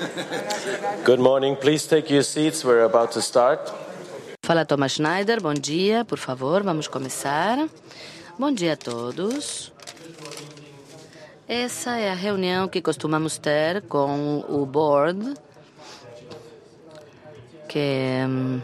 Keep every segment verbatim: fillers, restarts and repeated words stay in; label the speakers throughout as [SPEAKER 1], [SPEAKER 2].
[SPEAKER 1] Good morning. Please take your seats. We're about to start.
[SPEAKER 2] Fala Thomas Schneider, bom dia, por favor, vamos começar. Bom dia a todos. Essa é a reunião que costumamos ter com o board, que hum,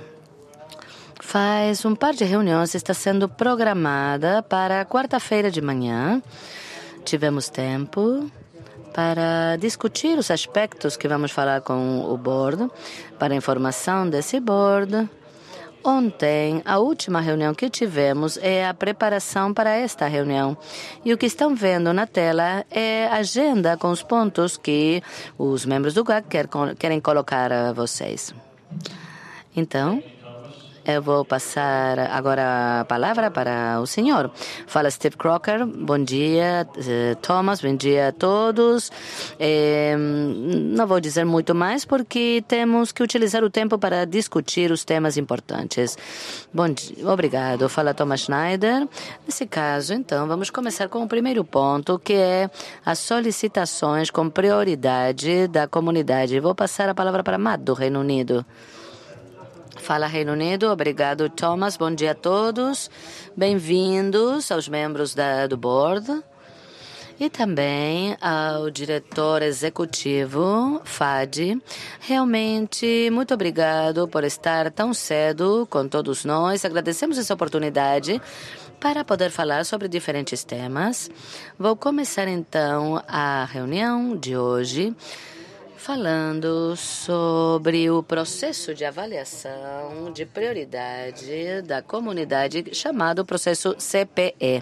[SPEAKER 2] faz um par de reuniões, está sendo programada para quarta-feira de manhã. Tivemos tempo para discutir os aspectos que vamos falar com o board, para informação desse board. Ontem, a última reunião que tivemos é a preparação para esta reunião. E o que estão vendo na tela é a agenda com os pontos que os membros do G A C querem colocar a vocês. Então, eu vou passar agora a palavra para o senhor. Fala Steve Crocker, bom dia, Thomas, bom dia a todos. É, não vou dizer muito mais porque temos que utilizar o tempo para discutir os temas importantes. Bom dia, obrigado. Fala Thomas Schneider. Nesse caso, então, vamos começar com o primeiro ponto, que é as solicitações com prioridade da comunidade. Vou passar a palavra para Matt, do Reino Unido. Fala Reino Unido, obrigado Thomas, bom dia a todos, bem-vindos aos membros da, do board e também ao diretor executivo Fadi. Realmente muito obrigado por estar tão cedo com todos nós, agradecemos essa oportunidade para poder falar sobre diferentes temas. Vou começar então a reunião de hoje falando sobre o processo de avaliação de prioridade da comunidade, chamado processo C P E.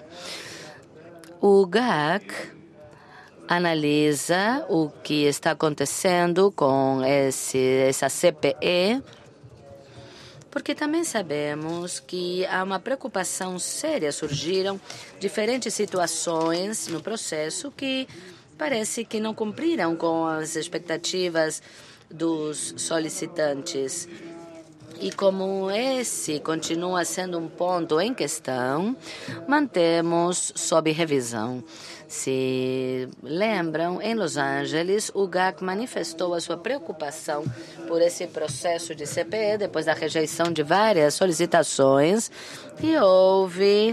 [SPEAKER 2] O G A C analisa o que está acontecendo com esse, essa C P E, porque também sabemos que há uma preocupação séria, surgiram diferentes situações no processo que parece que não cumpriram com as expectativas dos solicitantes. E como esse continua sendo um ponto em questão, mantemos sob revisão. Se lembram, em Los Angeles, o G A C manifestou a sua preocupação por esse processo de C P E depois da rejeição de várias solicitações e houve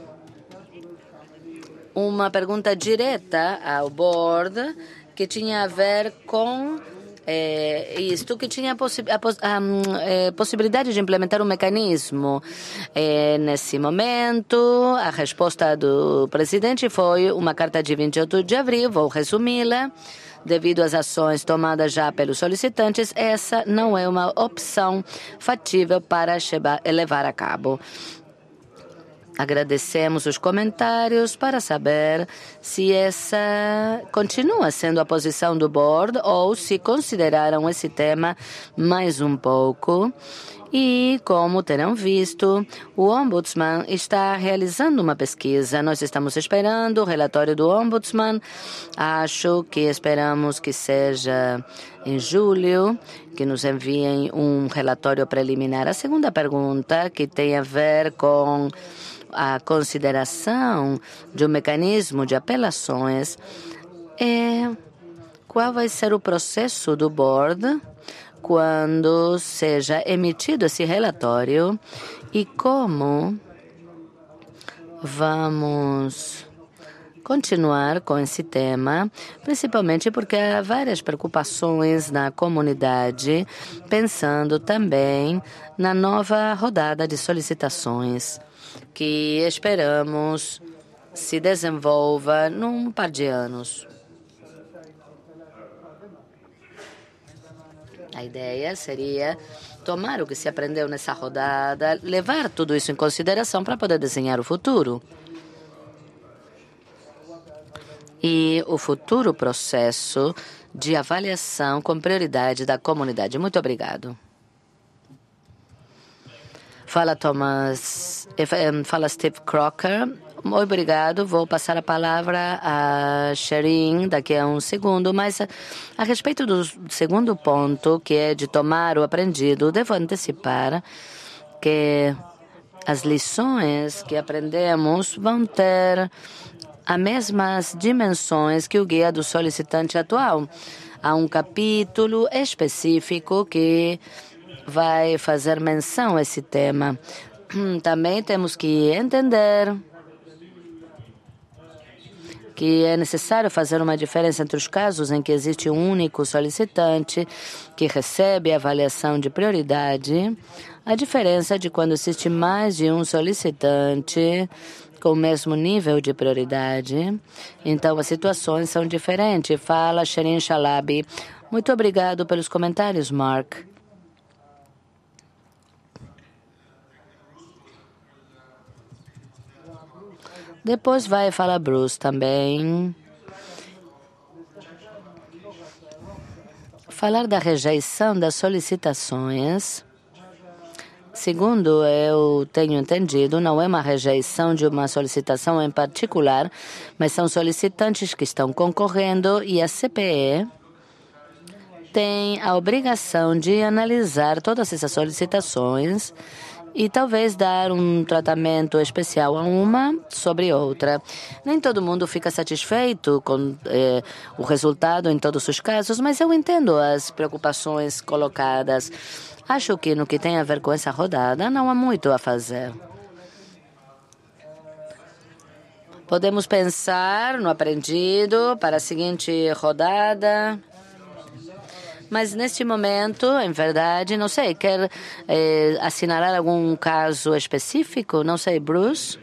[SPEAKER 2] uma pergunta direta ao board que tinha a ver com é, isto, que tinha a, possi a, pos a, a é, possibilidade de implementar um mecanismo. É, nesse momento, a resposta do presidente foi uma carta de vinte e oito de abril, vou resumi-la. Devido às ações tomadas já pelos solicitantes, essa não é uma opção factível para levar a cabo. Agradecemos os comentários para saber se essa continua sendo a posição do board ou se consideraram esse tema mais um pouco. E, como terão visto, o Ombudsman está realizando uma pesquisa. Nós estamos esperando o relatório do Ombudsman. Acho que esperamos que seja em julho, que nos enviem um relatório preliminar. A segunda pergunta, que tem a ver com a consideração de um mecanismo de apelações, é qual vai ser o processo do board quando seja emitido esse relatório e como vamos continuar com esse tema, principalmente porque há várias preocupações na comunidade, pensando também na nova rodada de solicitações que esperamos se desenvolva num par de anos. A ideia seria tomar o que se aprendeu nessa rodada, levar tudo isso em consideração para poder desenhar o futuro. E o futuro processo de avaliação com prioridade da comunidade. Muito obrigado. Fala Thomas, fala Steve Crocker. Muito obrigado. Vou passar a palavra a Sherin daqui a um segundo, mas a, a respeito do segundo ponto, que é de tomar o aprendido, devo antecipar que as lições que aprendemos vão ter as mesmas dimensões que o guia do solicitante atual. há um capítulo específico que vai fazer menção a esse tema. Também temos que entender que é necessário fazer uma diferença entre os casos em que existe um único solicitante que recebe avaliação de prioridade, a diferença de quando existe mais de um solicitante com o mesmo nível de prioridade. Então, as situações são diferentes. Fala Sherin Shalabi. Muito obrigado pelos comentários, Mark. Depois vai falar Bruce também. Falar da rejeição das solicitações. Segundo eu tenho entendido, não é uma rejeição de uma solicitação em particular, mas são solicitantes que estão concorrendo e a C P E tem a obrigação de analisar todas essas solicitações e talvez dar um tratamento especial a uma sobre outra. Nem todo mundo fica satisfeito com eh, o resultado em todos os casos, mas eu entendo as preocupações colocadas. Acho que no que tem a ver com essa rodada não há muito a fazer. Podemos pensar no aprendido para a seguinte rodada. Mas neste momento, em verdade, não sei, quer eh, assinalar algum caso específico? Não sei, Bruce?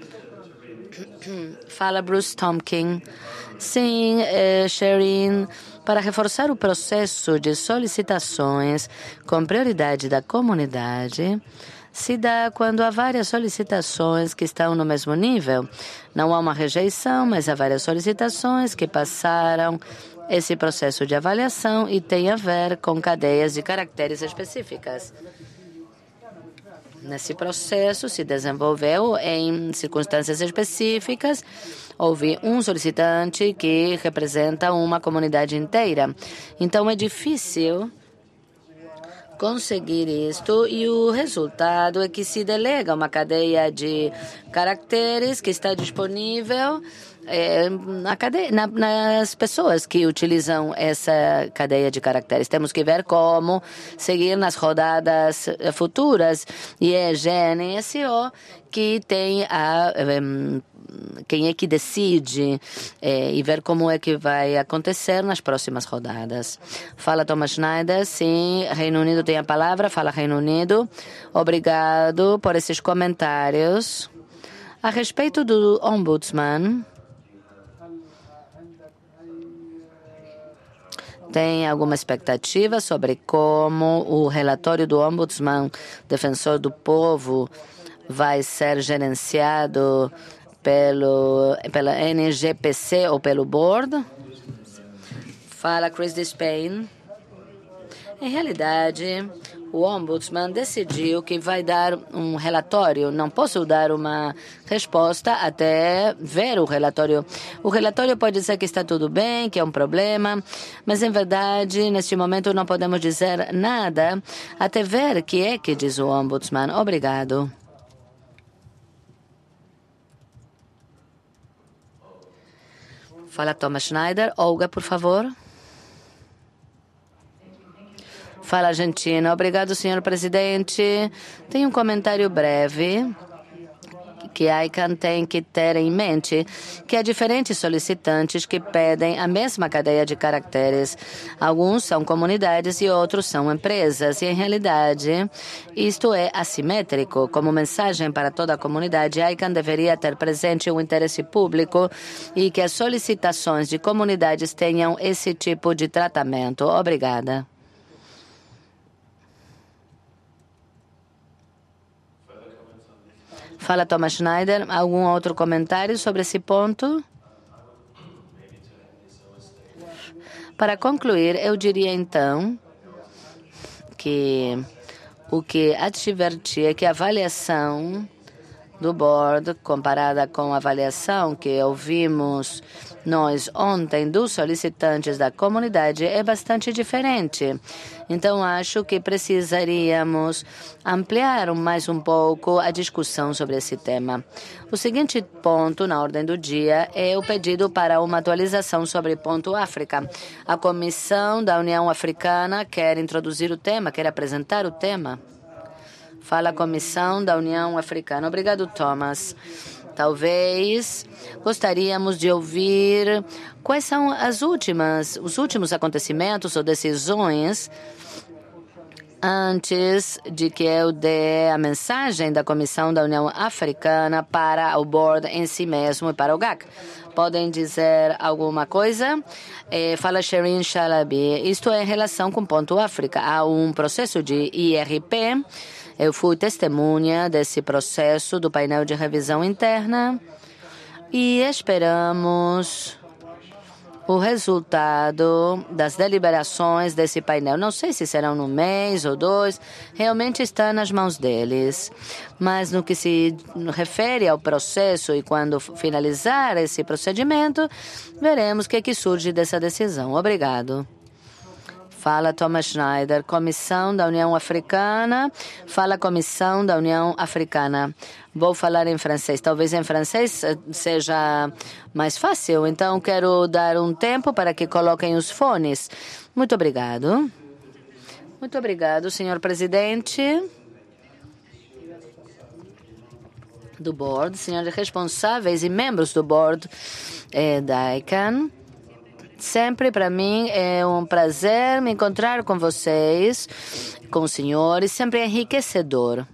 [SPEAKER 2] Fala, Bruce Tompkins. Sim, eh, Sherin, para reforçar o processo de solicitações com prioridade da comunidade, se dá quando há várias solicitações que estão no mesmo nível. Não há uma rejeição, mas há várias solicitações que passaram esse processo de avaliação e tem a ver com cadeias de caracteres específicas. Nesse processo se desenvolveu em circunstâncias específicas. Houve um solicitante que representa uma comunidade inteira. Então é difícil conseguir isto e o resultado é que se delega uma cadeia de caracteres que está disponível É, na cadeia, na, nas pessoas que utilizam essa cadeia de caracteres. Temos que ver como seguir nas rodadas futuras. E é G N S O que tem a... Um, quem é que decide é, e ver como é que vai acontecer nas próximas rodadas. Fala Thomas Schneider, sim, Reino Unido tem a palavra, fala Reino Unido. Obrigado por esses comentários. A respeito do Ombudsman, tem alguma expectativa sobre como o relatório do Ombudsman, Defensor do Povo, vai ser gerenciado pelo, pela N G P C ou pelo Board? Fala Chris Despain. Em realidade, o Ombudsman decidiu que vai dar um relatório. Não posso dar uma resposta até ver o relatório. O relatório pode dizer que está tudo bem, que é um problema, mas, em verdade, neste momento não podemos dizer nada até ver o que é que diz o Ombudsman. Obrigado. Fala Thomas Schneider. Olga, por favor. Fala, Argentina. Obrigado, senhor presidente. Tem um comentário breve que a ICANN tem que ter em mente, que há diferentes solicitantes que pedem a mesma cadeia de caracteres. Alguns são comunidades e outros são empresas. E, em realidade, isto é assimétrico. Como mensagem para toda a comunidade, a ICANN deveria ter presente o interesse público e que as solicitações de comunidades tenham esse tipo de tratamento. Obrigada. Fala Thomas Schneider. Algum outro comentário sobre esse ponto? Para concluir, eu diria então que o que adverti é que a avaliação do board, comparada com a avaliação que ouvimos nós ontem dos solicitantes da comunidade é bastante diferente. Então, acho que precisaríamos ampliar mais um pouco a discussão sobre esse tema. O seguinte ponto na ordem do dia é o pedido para uma atualização sobre ponto África. A Comissão da União Africana quer introduzir o tema, quer apresentar o tema. Fala a Comissão da União Africana. Obrigado, Thomas. Talvez gostaríamos de ouvir quais são as últimas, os últimos acontecimentos ou decisões antes de que eu dê a mensagem da Comissão da União Africana para o board em si mesmo e para o G A C. Podem dizer alguma coisa? É, fala Sherin Shalabi. Isto é em relação com ponto África. Há um processo de I R P. Eu fui testemunha desse processo do painel de revisão interna e esperamos o resultado das deliberações desse painel. Não sei se serão no mês ou dois, realmente está nas mãos deles. Mas no que se refere ao processo e quando finalizar esse procedimento, veremos o que, é que surge dessa decisão. Obrigado. Fala Thomas Schneider, Comissão da União Africana. Fala Comissão da União Africana. Vou falar em francês. Talvez em francês seja mais fácil. Então, quero dar um tempo para que coloquem os fones. Muito obrigado. Muito obrigado, senhor presidente do board, senhores responsáveis e membros do board eh, da I C A N. Sempre para mim é um prazer me encontrar com vocês, com os senhores, sempre é enriquecedor.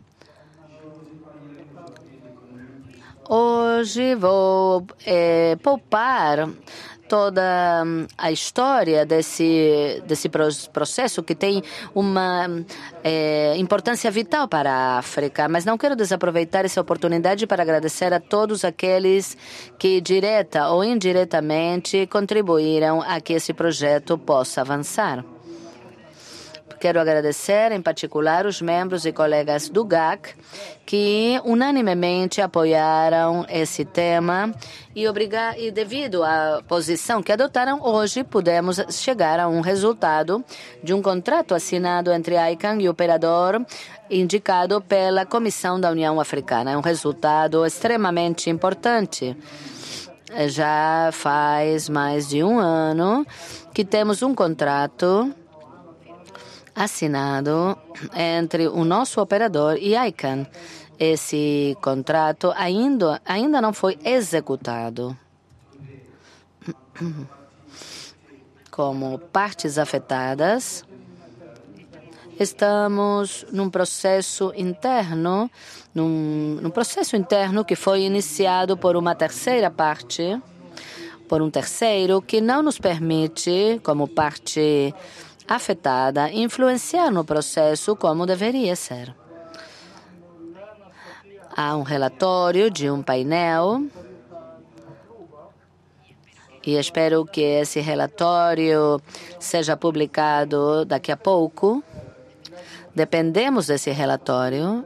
[SPEAKER 2] Hoje vou é, poupar toda a história desse, desse processo que tem uma é, importância vital para a África, mas não quero desaproveitar essa oportunidade para agradecer a todos aqueles que, direta ou indiretamente, contribuíram a que esse projeto possa avançar. Quero agradecer, em particular, os membros e colegas do G A C que unanimemente apoiaram esse tema e, obrigar, e devido à posição que adotaram hoje, pudemos chegar a um resultado de um contrato assinado entre a I C A N e o operador indicado pela Comissão da União Africana. É um resultado extremamente importante. Já faz mais de um ano que temos um contrato assinado entre o nosso operador e a I C A N. Esse contrato ainda, ainda não foi executado. Como partes afetadas, estamos num processo interno, num, num processo interno que foi iniciado por uma terceira parte, por um terceiro que não nos permite, como parte afetada, influenciar no processo como deveria ser. Há um relatório de um painel e espero que esse relatório seja publicado daqui a pouco. Dependemos desse relatório.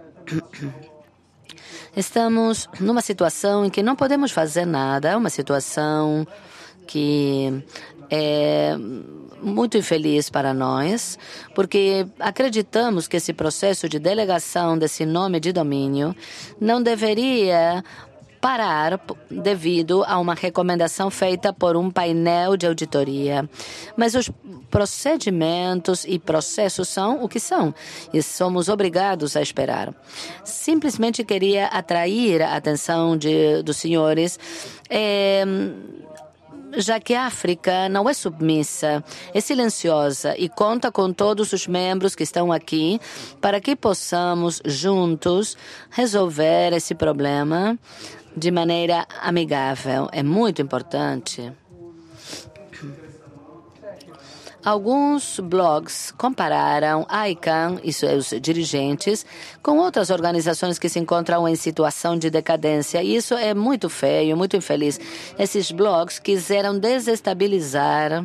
[SPEAKER 2] Estamos numa situação em que não podemos fazer nada, é uma situação que é muito infeliz para nós, porque acreditamos que esse processo de delegação desse nome de domínio não deveria parar devido a uma recomendação feita por um painel de auditoria. Mas os procedimentos e processos são o que são e somos obrigados a esperar. Simplesmente queria atrair a atenção de, dos senhores é, já que a África não é submissa, é silenciosa e conta com todos os membros que estão aqui para que possamos juntos resolver esse problema de maneira amigável. É muito importante. Alguns blogs compararam a I C A N e seus dirigentes com outras organizações que se encontram em situação de decadência. E isso é muito feio, muito infeliz. Esses blogs quiseram desestabilizar,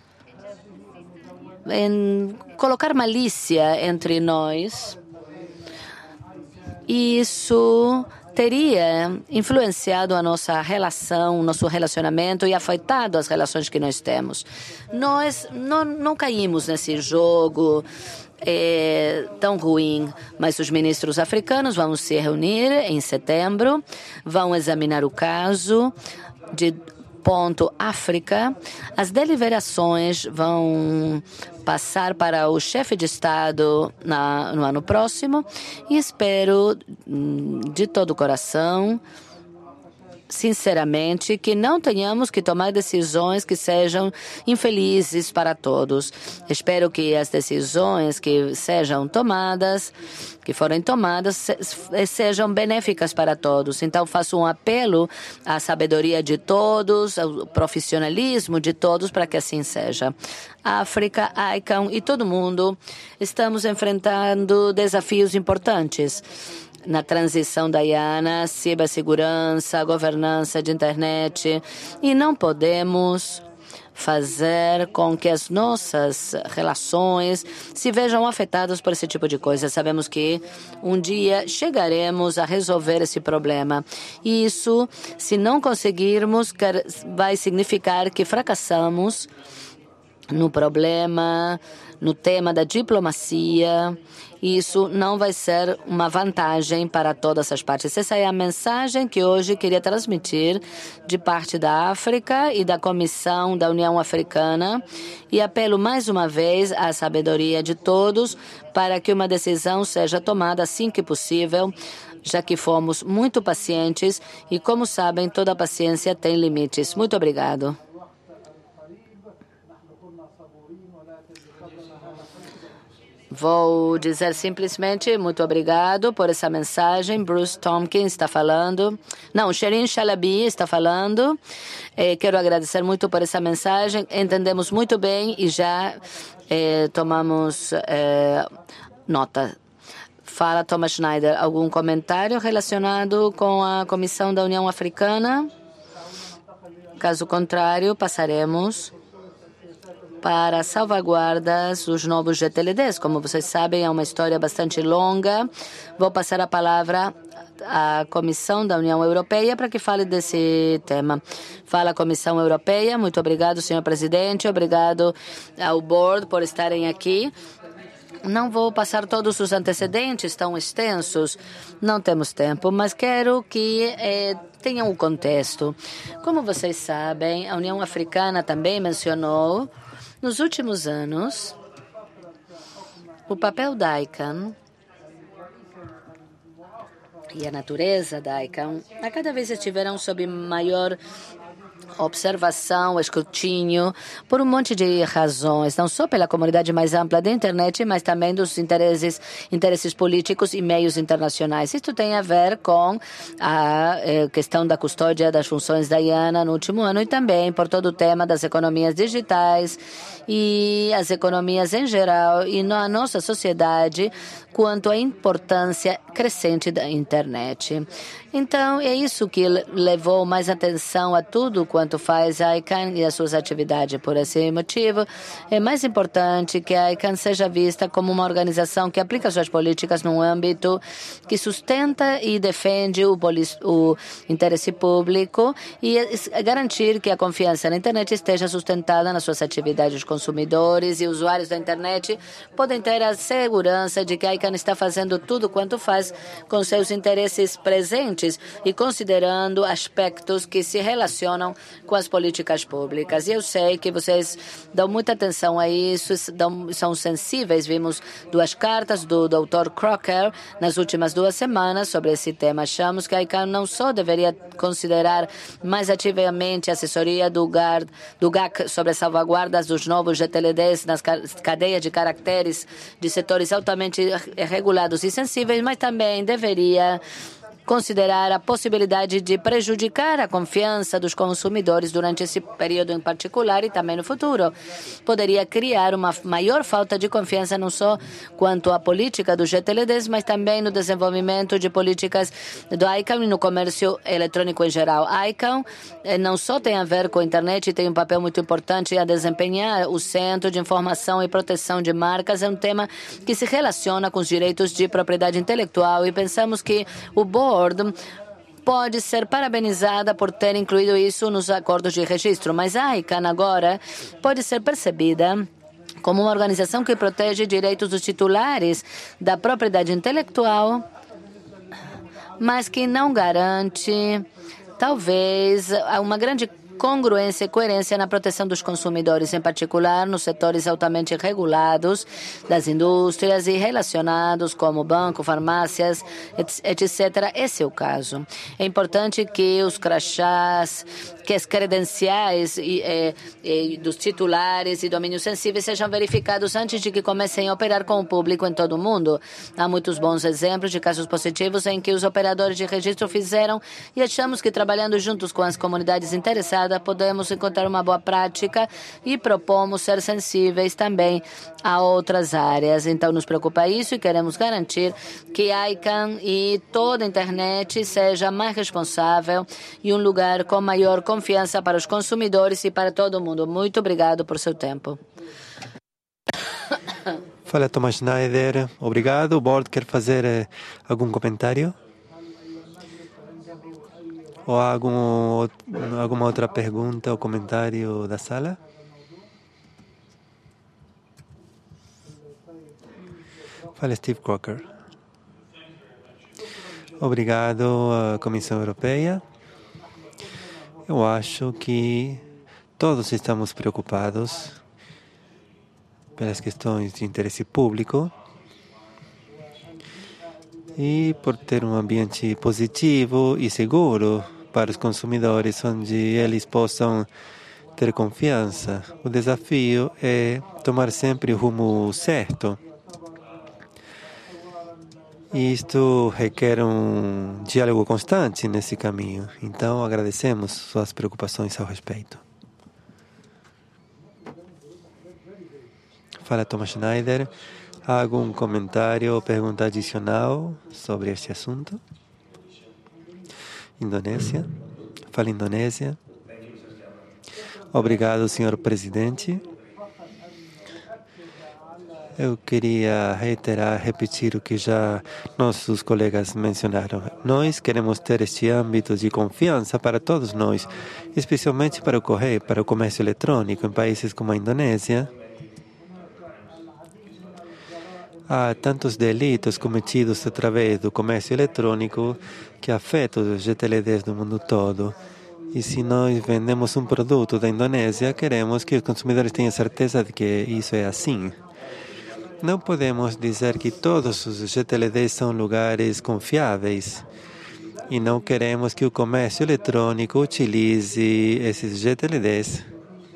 [SPEAKER 2] em colocar malícia entre nós. E isso teria influenciado a nossa relação, nosso relacionamento e afetado as relações que nós temos. Nós não, não caímos nesse jogo é, tão ruim, mas os ministros africanos vão se reunir em setembro, vão examinar o caso de ponto África. As deliberações vão passar para o chefe de Estado na, no ano próximo e espero de todo o coração, sinceramente, que não tenhamos que tomar decisões que sejam infelizes para todos. Espero que as decisões que sejam tomadas, que forem tomadas, sejam benéficas para todos. Então, faço um apelo à sabedoria de todos, ao profissionalismo de todos, para que assim seja. A África, a ICANN e todo mundo estamos enfrentando desafios importantes na transição da I A N A, cibersegurança, governança de internet, e não podemos fazer com que as nossas relações se vejam afetadas por esse tipo de coisa. Sabemos que um dia chegaremos a resolver esse problema. E isso, se não conseguirmos, vai significar que fracassamos no problema, no tema da diplomacia. Isso não vai ser uma vantagem para todas as partes. Essa é a mensagem que hoje queria transmitir de parte da África e da Comissão da União Africana. E apelo mais uma vez à sabedoria de todos para que uma decisão seja tomada assim que possível, já que fomos muito pacientes e, como sabem, toda paciência tem limites. Muito obrigado. Vou dizer simplesmente muito obrigado por essa mensagem. Bruce Tompkins está falando. Não, Sherin Shalabi está falando. Eh, quero agradecer muito por essa mensagem. Entendemos muito bem e já eh, tomamos eh, nota. Fala Thomas Schneider. Algum comentário relacionado com a Comissão da União Africana? Caso contrário, passaremos para salvaguardas dos novos G T L Ds. Como vocês sabem, é uma história bastante longa. Vou passar a palavra à Comissão da União Europeia para que fale desse tema. Fala a Comissão Europeia. Muito obrigado, senhor presidente. Obrigado ao board por estarem aqui. Não vou passar todos os antecedentes tão extensos, não temos tempo, mas quero que eh, tenham o contexto. Como vocês sabem, a União Africana também mencionou, nos últimos anos, o papel da ICANN e a natureza da ICANN a cada vez estiveram sob maior observação, escrutínio, por um monte de razões, não só pela comunidade mais ampla da internet, mas também dos interesses, interesses políticos e meios internacionais. Isso tem a ver com a eh, questão da custódia das funções da I A N A no último ano e também por todo o tema das economias digitais e as economias em geral e na nossa sociedade quanto à importância crescente da internet. Então, é isso que levou mais atenção a tudo quanto faz a ICANN e as suas atividades. Por esse motivo, é mais importante que a ICANN seja vista como uma organização que aplica suas políticas num âmbito que sustenta e defende o, o interesse público e garantir que a confiança na internet esteja sustentada nas suas atividades. Os consumidores e usuários da internet podem ter a segurança de que a ICANN está fazendo tudo quanto faz com seus interesses presentes e considerando aspectos que se relacionam com as políticas públicas. E eu sei que vocês dão muita atenção a isso, dão, são sensíveis. Vimos duas cartas do doutor Crocker nas últimas duas semanas sobre esse tema. Achamos que a ICANN não só deveria considerar mais ativamente a assessoria do, G A R, do G A C sobre as salvaguardas dos novos G T L Ds nas cadeias de caracteres de setores altamente regulados e sensíveis, mas também deveria considerar a possibilidade de prejudicar a confiança dos consumidores durante esse período em particular e também no futuro. Poderia criar uma maior falta de confiança não só quanto à política dos G T L Ds, mas também no desenvolvimento de políticas do ICANN e no comércio eletrônico em geral. A ICANN não só tem a ver com a internet, tem um papel muito importante a desempenhar. O Centro de Informação e Proteção de Marcas é um tema que se relaciona com os direitos de propriedade intelectual e pensamos que o board pode ser parabenizada por ter incluído isso nos acordos de registro, mas a ICANN agora pode ser percebida como uma organização que protege direitos dos titulares da propriedade intelectual, mas que não garante, talvez, uma grande congruência e coerência na proteção dos consumidores, em particular nos setores altamente regulados das indústrias e relacionados como banco, farmácias, etcétera. Esse é o caso. É importante que os crachás, que as credenciais e, e, e dos titulares e domínios sensíveis sejam verificados antes de que comecem a operar com o público em todo o mundo. Há muitos bons exemplos de casos positivos em que os operadores de registro fizeram e achamos que trabalhando juntos com as comunidades interessadas podemos encontrar uma boa prática e propomos ser sensíveis também a outras áreas. Então, nos preocupa isso e queremos garantir que a ICANN e toda a internet seja mais responsável e um lugar com maior confiança para os consumidores e para todo mundo. Muito obrigado por seu tempo.
[SPEAKER 3] Fala, Thomas Schneider. Obrigado. O board quer fazer eh, algum comentário? Ou algum, alguma outra pergunta ou comentário da sala? Fala, Steve Crocker. Obrigado à Comissão Europeia. Eu acho que todos estamos preocupados pelas questões de interesse público e por ter um ambiente positivo e seguro para os consumidores, onde eles possam ter confiança. O desafio é tomar sempre o rumo certo. E isto requer um diálogo constante nesse caminho. Então, agradecemos suas preocupações ao respeito. Fala, Thomas Schneider. Há algum comentário ou pergunta adicional sobre este assunto? Indonésia. Fala, Indonésia. Obrigado, senhor presidente. Eu queria reiterar, repetir o que já nossos colegas mencionaram. Nós queremos ter este âmbito de confiança para todos nós, especialmente para o correio, para o comércio eletrônico em países como a Indonésia. Há tantos delitos cometidos através do comércio eletrônico que afetam os G T L Ds do mundo todo. E se nós vendemos um produto da Indonésia, queremos que os consumidores tenham certeza de que isso é assim. Não podemos dizer que todos os G T L Ds são lugares confiáveis. E não queremos que o comércio eletrônico utilize esses G T L Ds.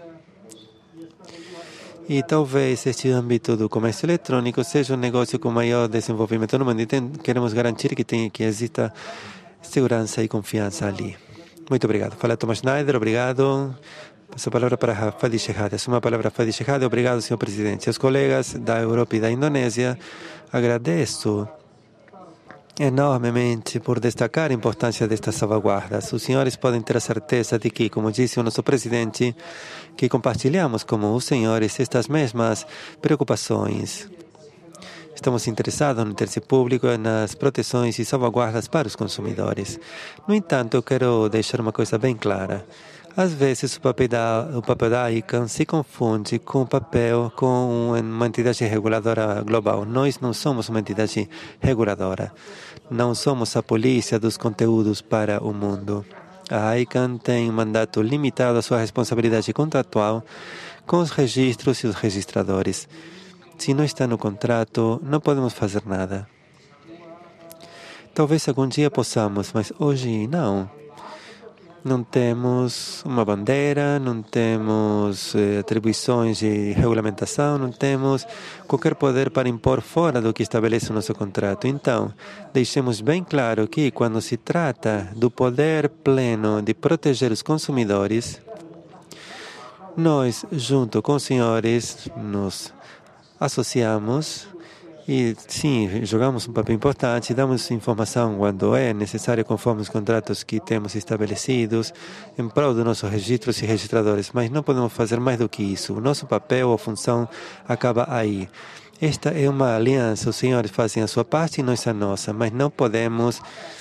[SPEAKER 3] E talvez este âmbito do comércio eletrônico seja um negócio com maior desenvolvimento no mundo. E tem, queremos garantir que, tem, que exista segurança e confiança ali. Muito obrigado. Fala, Thomas Schneider. Obrigado. Passo a palavra para Fadi Shehad. Assuma a palavra Fadi Shehad. Obrigado, senhor presidente. Aos colegas da Europa e da Indonésia, agradeço enormemente por destacar a importância destas salvaguardas. Os senhores podem ter a certeza de que, como disse o nosso presidente, que compartilhamos com os senhores estas mesmas preocupações. Estamos interessados no interesse público e nas proteções e salvaguardas para os consumidores. No entanto, eu quero deixar uma coisa bem clara. Às vezes, o papel da, o papel da ICANN se confunde com o papel com uma entidade reguladora global. Nós não somos uma entidade reguladora. Não somos a polícia dos conteúdos para o mundo. A ICANN tem um mandato limitado à sua responsabilidade contratual com os registros e os registradores. Se não está no contrato, não podemos fazer nada. Talvez algum dia possamos, mas hoje não. Não temos uma bandeira, não temos eh, atribuições de regulamentação, não temos qualquer poder para impor fora do que estabelece o nosso contrato. Então, deixemos bem claro que, quando se trata do poder pleno de proteger os consumidores, nós, junto com os senhores, nos associamos e, sim, jogamos um papel importante, damos informação quando é necessário conforme os contratos que temos estabelecidos em prol dos nossos registros e registradores, mas não podemos fazer mais do que isso. O nosso papel ou função acaba aí. Esta é uma aliança, os senhores fazem a sua parte e nós a nossa, mas não podemos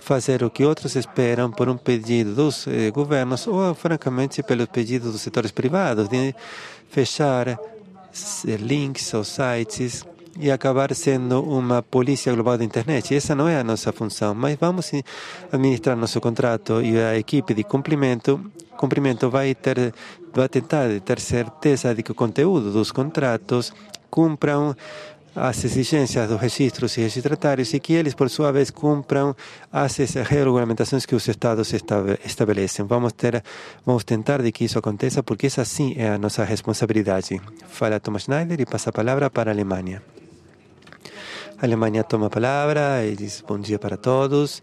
[SPEAKER 3] fazer o que outros esperam por um pedido dos eh, governos ou, francamente, pelo pedido dos setores privados, de fechar links ou sites e acabar sendo uma polícia global da internet. Essa não é a nossa função, mas vamos administrar nosso contrato e a equipe de cumprimento, cumprimento vai, ter, vai tentar ter certeza de que o conteúdo dos contratos cumpram as exigências dos registros e registratários e que eles, por sua vez, cumpram as regulamentações que os estados estabelecem. Vamos, ter, vamos tentar de que isso aconteça, porque essa sim é a nossa responsabilidade. Fala Thomas Schneider e passa a palavra para a Alemanha. A Alemanha toma a palavra e diz bom dia para todos.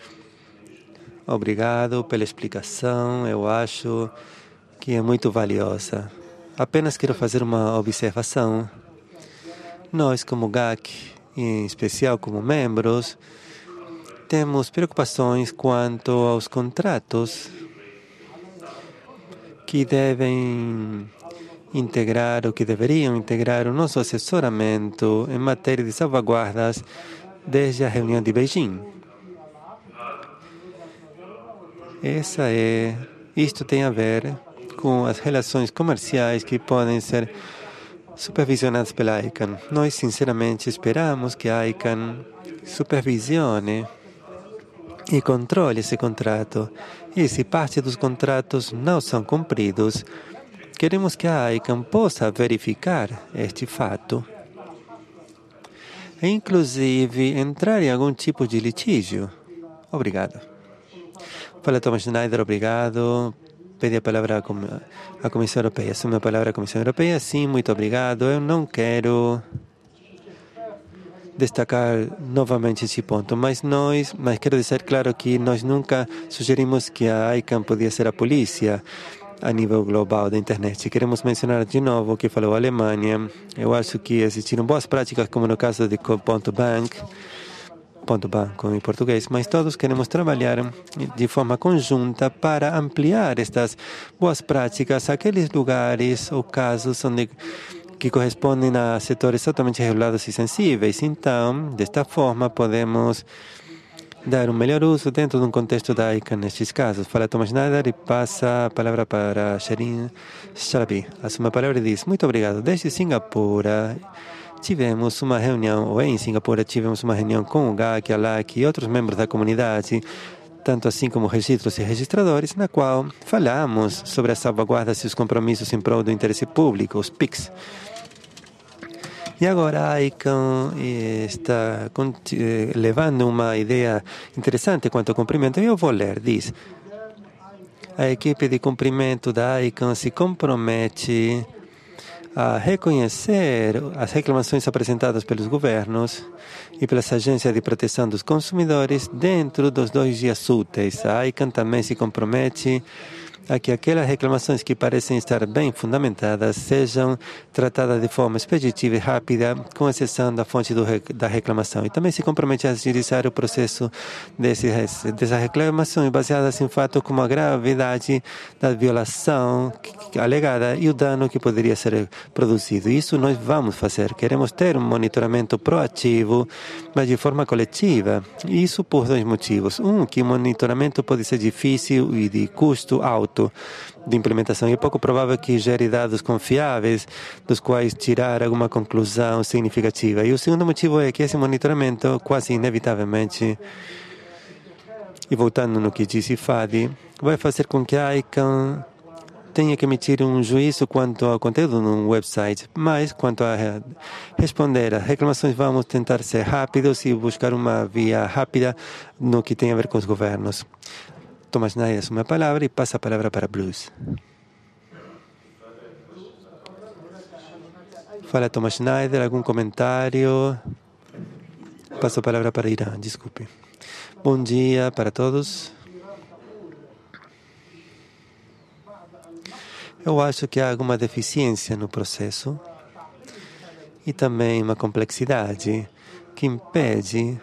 [SPEAKER 3] Obrigado pela explicação, eu acho que é muito valiosa. Apenas quero fazer uma observação. Nós, como G A C, em especial como membros, temos preocupações quanto aos contratos que devem integrar, ou que deveriam integrar o nosso assessoramento em matéria de salvaguardas desde a reunião de Beijing. Essa é, isto tem a ver com as relações comerciais que podem ser supervisionadas pela I C A N. Nós, sinceramente, esperamos que a I C A N supervisione e controle esse contrato. E se parte dos contratos não são cumpridos, queremos que a I C A N possa verificar este fato e, inclusive, entrar em algum tipo de litígio. Obrigado. Fala Thomas Schneider, obrigado. Pede a palavra à Comissão Europeia. Assume a palavra à Comissão Europeia. Sim, muito obrigado. Eu não quero destacar novamente esse ponto, mas nós, mas quero deixar claro que nós nunca sugerimos que a I C A N podia ser a polícia a nível global da internet. Queremos mencionar de novo o que falou a Alemanha. Eu acho que existiram boas práticas, como no caso de Ponto Bank, Ponto Banco em português, mas todos queremos trabalhar de forma conjunta para ampliar estas boas práticas àqueles lugares ou casos onde que correspondem a setores altamente regulados e sensíveis. Então, desta forma, podemos dar um melhor uso dentro de um contexto da I C A N nestes casos. Fala Thomas Schneider e passa a palavra para Sherin Shalabi. Assume a palavra e diz: muito obrigado. Desde Singapura tivemos uma reunião, ou em Singapura tivemos uma reunião com o G A C, a L A C e outros membros da comunidade, tanto assim como registros e registradores, na qual falamos sobre as salvaguardas e os compromissos em prol do interesse público, os P I Cs. E agora a I C A N está levando uma ideia interessante quanto ao cumprimento. Eu vou ler, diz: a equipe de cumprimento da I C A N se compromete a reconhecer as reclamações apresentadas pelos governos e pelas agências de proteção dos consumidores dentro dos dois dias úteis. A I C A N também se compromete a que aquelas reclamações que parecem estar bem fundamentadas sejam tratadas de forma expeditiva e rápida, com exceção da fonte do, da reclamação. E também se compromete a agilizar o processo desse, dessas reclamações baseadas em fatos como a gravidade da violação alegada e o dano que poderia ser produzido. Isso nós vamos fazer. Queremos ter um monitoramento proativo, mas de forma coletiva. E isso por dois motivos. Um, que o monitoramento pode ser difícil e de custo alto de implementação. E é pouco provável que gere dados confiáveis, dos quais tirar alguma conclusão significativa. E o segundo motivo é que esse monitoramento, quase inevitavelmente, e voltando no que disse Fadi, vai fazer com que a I C A N tenha que emitir um juízo quanto ao conteúdo no website, mas quanto a responder às reclamações, vamos tentar ser rápidos e buscar uma via rápida no que tem a ver com os governos. Thomas Schneider assume a palavra e passa a palavra para Bruce. Fala Thomas Schneider, algum comentário? Passo a palavra para Irã, desculpe. Bom dia para todos. Eu acho que há alguma deficiência no processo e também uma complexidade que impede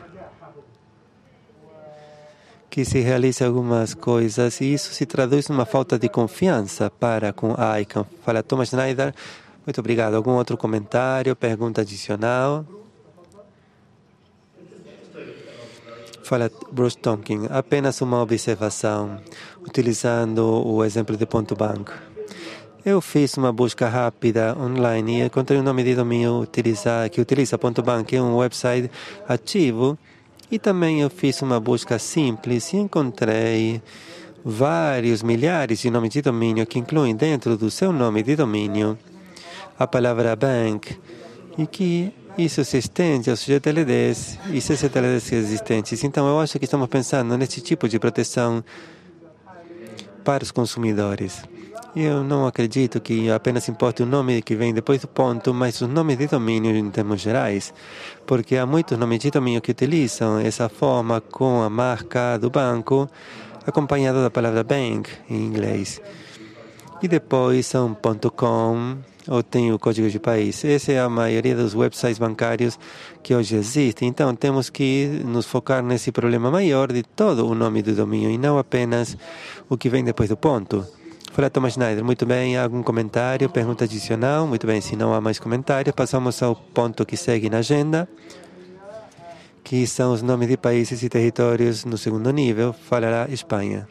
[SPEAKER 3] que se realize algumas coisas e isso se traduz numa falta de confiança para com a I C A N. Fala Thomas Schneider, muito obrigado. Algum outro comentário, pergunta adicional? Fala Bruce Tonkin, apenas uma observação, utilizando o exemplo de ponto banco. Eu fiz uma busca rápida online e encontrei um nome de domínio utiliza, que utiliza ponto banco, que é um website ativo. E também eu fiz uma busca simples e encontrei vários milhares de nomes de domínio que incluem dentro do seu nome de domínio a palavra bank e que isso se estende aos G T L Ds e C C T L Ds existentes. Então, eu acho que estamos pensando nesse tipo de proteção para os consumidores. Eu não acredito que apenas importe o nome que vem depois do ponto, mas os nomes de domínio em termos gerais, porque há muitos nomes de domínio que utilizam essa forma com a marca do banco, acompanhado da palavra bank em inglês. E depois são .com ou tem o código de país. Essa é a maioria dos websites bancários que hoje existem. Então, temos que nos focar nesse problema maior de todo o nome do domínio e não apenas o que vem depois do ponto. Fala Thomas Schneider, muito bem, algum comentário, pergunta adicional? Muito bem, se não há mais comentários, passamos ao ponto que segue na agenda, que são os nomes de países e territórios no segundo nível. Falará Espanha.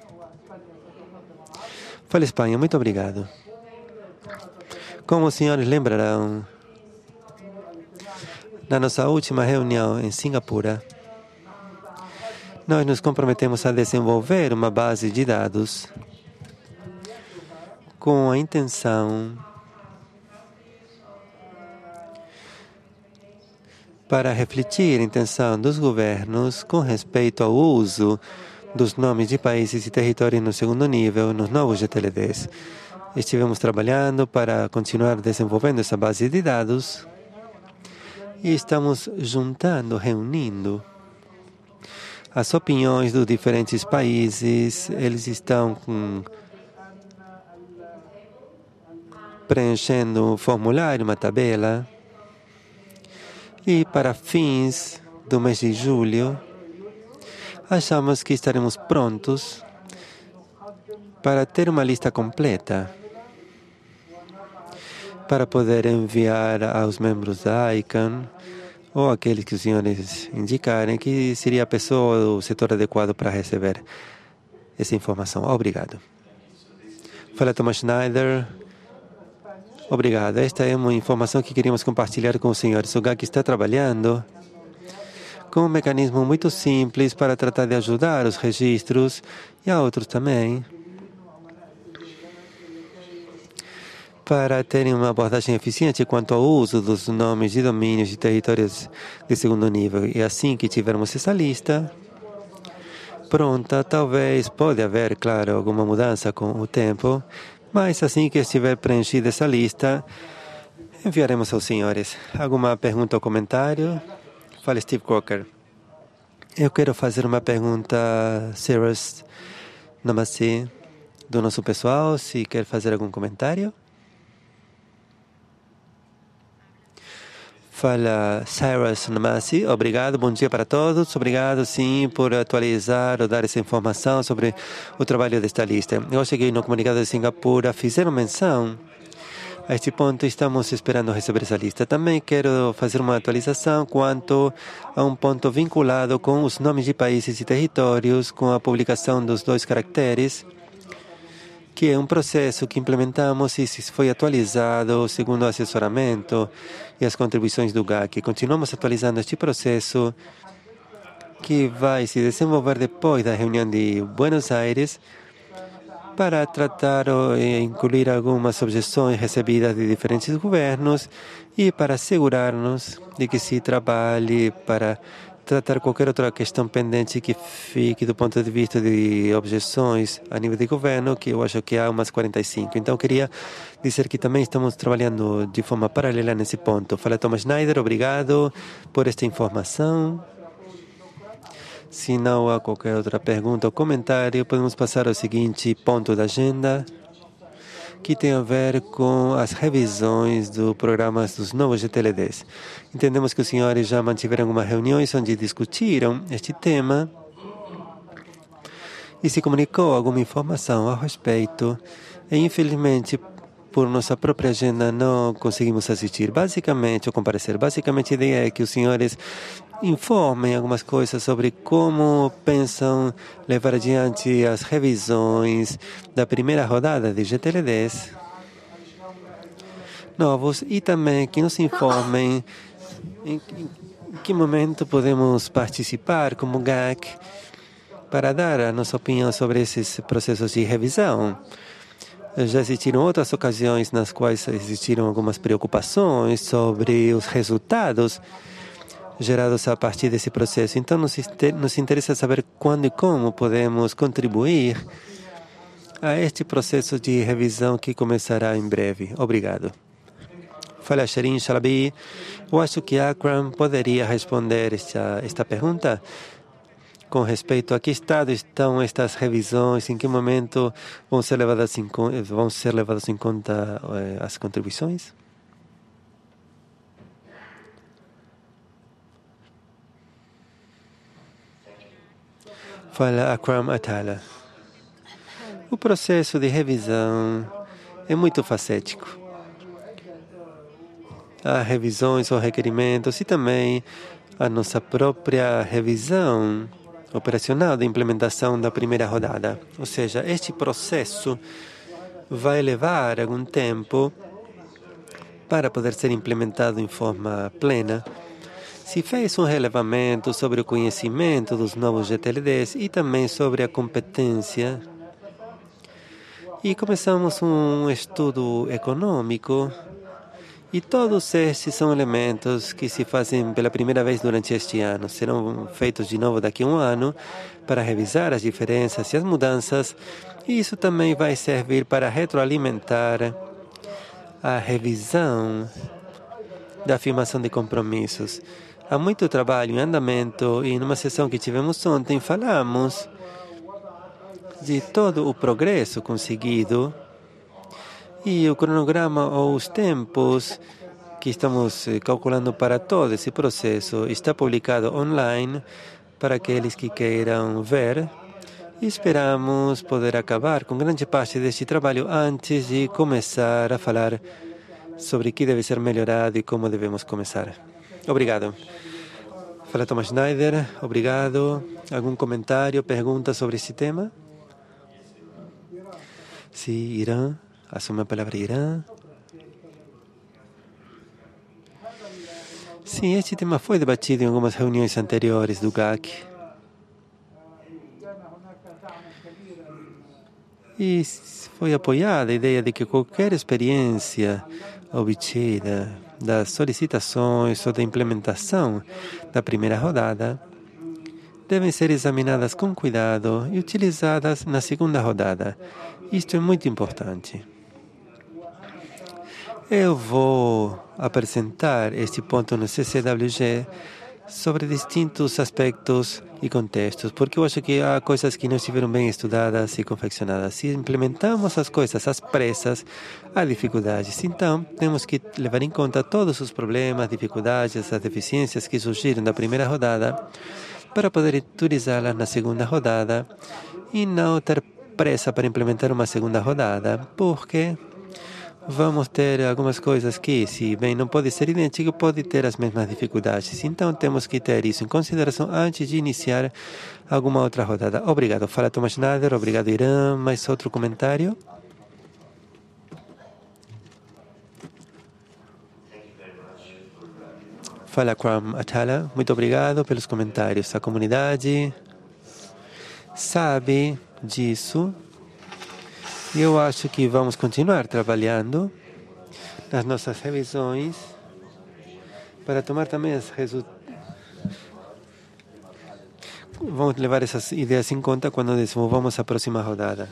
[SPEAKER 3] Fala Espanha, muito obrigado. Como os senhores lembrarão, na nossa última reunião em Singapura, nós nos comprometemos a desenvolver uma base de dados com a intenção para refletir a intenção dos governos com respeito ao uso dos nomes de países e territórios no segundo nível, nos novos G T L Ds. Estivemos trabalhando para continuar desenvolvendo essa base de dados e estamos juntando, reunindo as opiniões dos diferentes países. Eles estão com, preenchendo um formulário, uma tabela, e para fins do mês de julho, achamos que estaremos prontos para ter uma lista completa para poder enviar aos membros da I C A N ou aqueles que os senhores indicarem que seria a pessoa ou o setor adequado para receber essa informação. Obrigado. Fala Thomas Schneider. Obrigado. Esta é uma informação que queríamos compartilhar com os senhores. O G A C está trabalhando com um mecanismo muito simples para tratar de ajudar os registros e a outros também, para terem uma abordagem eficiente quanto ao uso dos nomes de domínios de territórios de segundo nível. E assim que tivermos essa lista pronta, talvez pode haver, claro, alguma mudança com o tempo, mas assim que estiver preenchida essa lista, enviaremos aos senhores. Alguma pergunta ou comentário? Fala Steve Crocker. Eu quero fazer uma pergunta, Cyrus Namasi, do nosso pessoal, se quer fazer algum comentário. Fala Cyrus Namasi, obrigado, bom dia para todos. Obrigado, sim, por atualizar ou dar essa informação sobre o trabalho desta lista. Eu cheguei no comunicado de Singapura, fizeram menção a este ponto, estamos esperando receber essa lista. Também quero fazer uma atualização quanto a um ponto vinculado com os nomes de países e territórios, com a publicação dos dois caracteres, que é um processo que implementamos e foi atualizado segundo o assessoramento e as contribuições do G A C. Continuamos atualizando este processo que vai se desenvolver depois da reunião de Buenos Aires para tratar ou incluir algumas objeções recebidas de diferentes governos e para assegurar-nos de que se trabalhe para tratar qualquer outra questão pendente que fique do ponto de vista de objeções a nível de governo, que eu acho que há umas quarenta e cinco. Então, queria dizer que também estamos trabalhando de forma paralela nesse ponto. Fala Thomas Schneider, obrigado por esta informação. Se não há qualquer outra pergunta ou comentário, podemos passar ao seguinte ponto da agenda, que tem a ver com as revisões dos programas dos novos G T L Ds. Entendemos que os senhores já mantiveram algumas reuniões onde discutiram este tema e se comunicou alguma informação a respeito. E, infelizmente, por nossa própria agenda, não conseguimos assistir. Basicamente, ou comparecer, basicamente a ideia é que os senhores informem algumas coisas sobre como pensam levar adiante as revisões da primeira rodada de G T L dez novos e também que nos informem em, em que momento podemos participar como G A C para dar a nossa opinião sobre esses processos de revisão. Já existiram outras ocasiões nas quais existiram algumas preocupações sobre os resultados gerados a partir desse processo. Então, nos, nos interessa saber quando e como podemos contribuir a este processo de revisão que começará em breve. Obrigado. Fala, Sherin Shalabi. Eu acho que Akram poderia responder esta, esta pergunta com respeito a que estado estão estas revisões, em que momento vão ser levadas em, vão ser levadas em conta eh, as contribuições? Fala Akram Atala. O processo de revisão é muito facético. Há revisões ou requerimentos e também a nossa própria revisão operacional da implementação da primeira rodada. Ou seja, este processo vai levar algum tempo para poder ser implementado em forma plena. Se fez um relevamento sobre o conhecimento dos novos G T L Ds e também sobre a competência. E começamos um estudo econômico. E todos estes são elementos que se fazem pela primeira vez durante este ano. Serão feitos de novo daqui a um ano para revisar as diferenças e as mudanças. E isso também vai servir para retroalimentar a revisão da afirmação de compromissos. Há muito trabalho em andamento e numa sessão que tivemos ontem falamos de todo o progresso conseguido e o cronograma ou os tempos que estamos calculando para todo esse processo está publicado online para aqueles que queiram ver e esperamos poder acabar com grande parte deste trabalho antes de começar a falar sobre o que deve ser melhorado e como devemos começar. Obrigado. Fala Thomas Schneider, obrigado. Algum comentário, pergunta sobre esse tema? Sim, Irã. Assume a palavra Irã. Sim, este tema foi debatido em algumas reuniões anteriores do G A C. E foi apoiada a ideia de que qualquer experiência obtida das solicitações ou da implementação da primeira rodada devem ser examinadas com cuidado e utilizadas na segunda rodada. Isto é muito importante. Eu vou apresentar este ponto no C C W G sobre distintos aspectos e contextos, porque eu acho que há coisas que não estiveram bem estudadas e confeccionadas. Se implementamos as coisas às pressas, há dificuldades. Então, temos que levar em conta todos os problemas, dificuldades, as deficiências que surgiram da primeira rodada para poder utilizá-las na segunda rodada e não ter pressa para implementar uma segunda rodada, porque vamos ter algumas coisas que, se bem não pode ser idêntico, pode ter as mesmas dificuldades. Então, temos que ter isso em consideração antes de iniciar alguma outra rodada. Obrigado. Fala Thomas Schneider. Obrigado, Irã. Mais outro comentário? Fala Akram Atala. Muito obrigado pelos comentários. A comunidade sabe disso. E eu acho que vamos continuar trabalhando nas nossas revisões para tomar também os resultados. Vamos levar essas ideias em conta quando desenvolvamos a próxima rodada.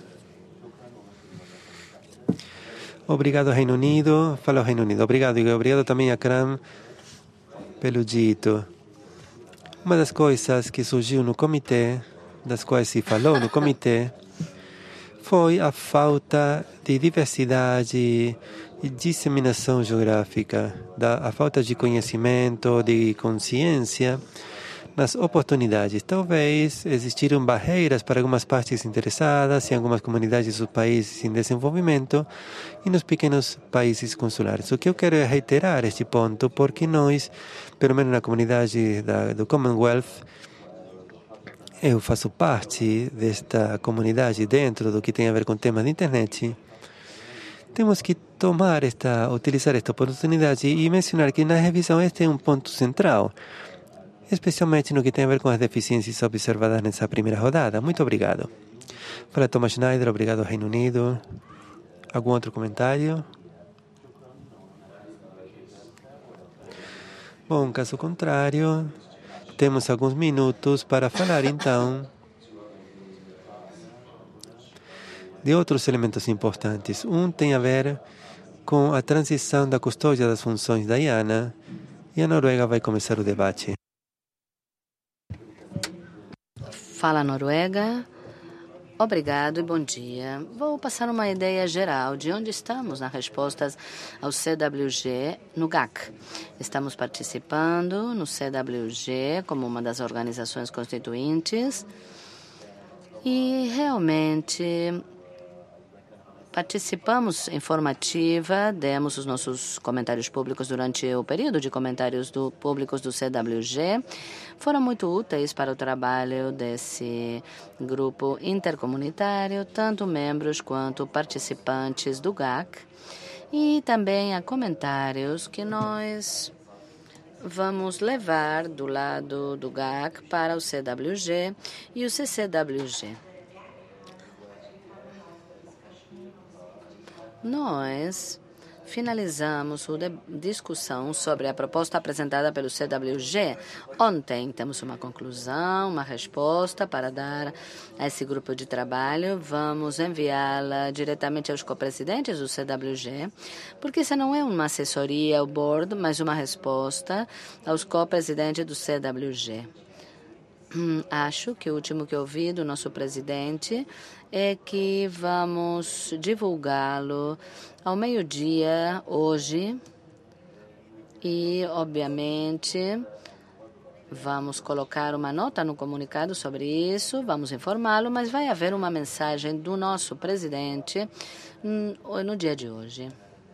[SPEAKER 3] Obrigado, Reino Unido. Fala o Reino Unido. Obrigado. E obrigado também a Akram pelo dito. Uma das coisas que surgiu no comitê, das quais se falou no comitê, foi a falta de diversidade e disseminação geográfica, da, a falta de conhecimento, de consciência nas oportunidades. Talvez existiram barreiras para algumas partes interessadas em algumas comunidades dos países em desenvolvimento e nos pequenos países consulares. O que eu quero é reiterar este ponto, porque nós, pelo menos na comunidade da, do Commonwealth, eu faço parte desta comunidade dentro do que tem a ver com temas de internet. Temos que tomar esta, utilizar esta oportunidade e mencionar que na revisão este é um ponto central, especialmente no que tem a ver com as deficiências observadas nessa primeira rodada. Muito obrigado. Para Thomas Schneider, obrigado Reino Unido. Algum outro comentário? Bom, caso contrário, temos alguns minutos para falar então de outros elementos importantes. Um tem a ver com a transição da custódia das funções da IANA e a Noruega vai começar o debate.
[SPEAKER 2] Fala Noruega. Obrigado e bom dia. Vou passar uma ideia geral de onde estamos nas respostas ao C W G no G A C. Estamos participando no C W G como uma das organizações constituintes e realmente participamos em formativa, demos os nossos comentários públicos durante o período de comentários do, públicos do C W G. Foram muito úteis para o trabalho desse grupo intercomunitário, tanto membros quanto participantes do G A C. E também há comentários que nós vamos levar do lado do G A C para o C W G e o C C W G. Nós finalizamos a discussão sobre a proposta apresentada pelo C W G. Ontem temos uma conclusão, uma resposta para dar a esse grupo de trabalho. Vamos enviá-la diretamente aos copresidentes do C W G, porque essa não é uma assessoria ao board, mas uma resposta aos copresidentes do C W G. Acho que o último que eu ouvi do nosso presidente é que vamos divulgá-lo ao meio-dia hoje e, obviamente, vamos colocar uma nota no comunicado sobre isso, vamos informá-lo, mas vai haver uma mensagem do nosso presidente no dia de hoje.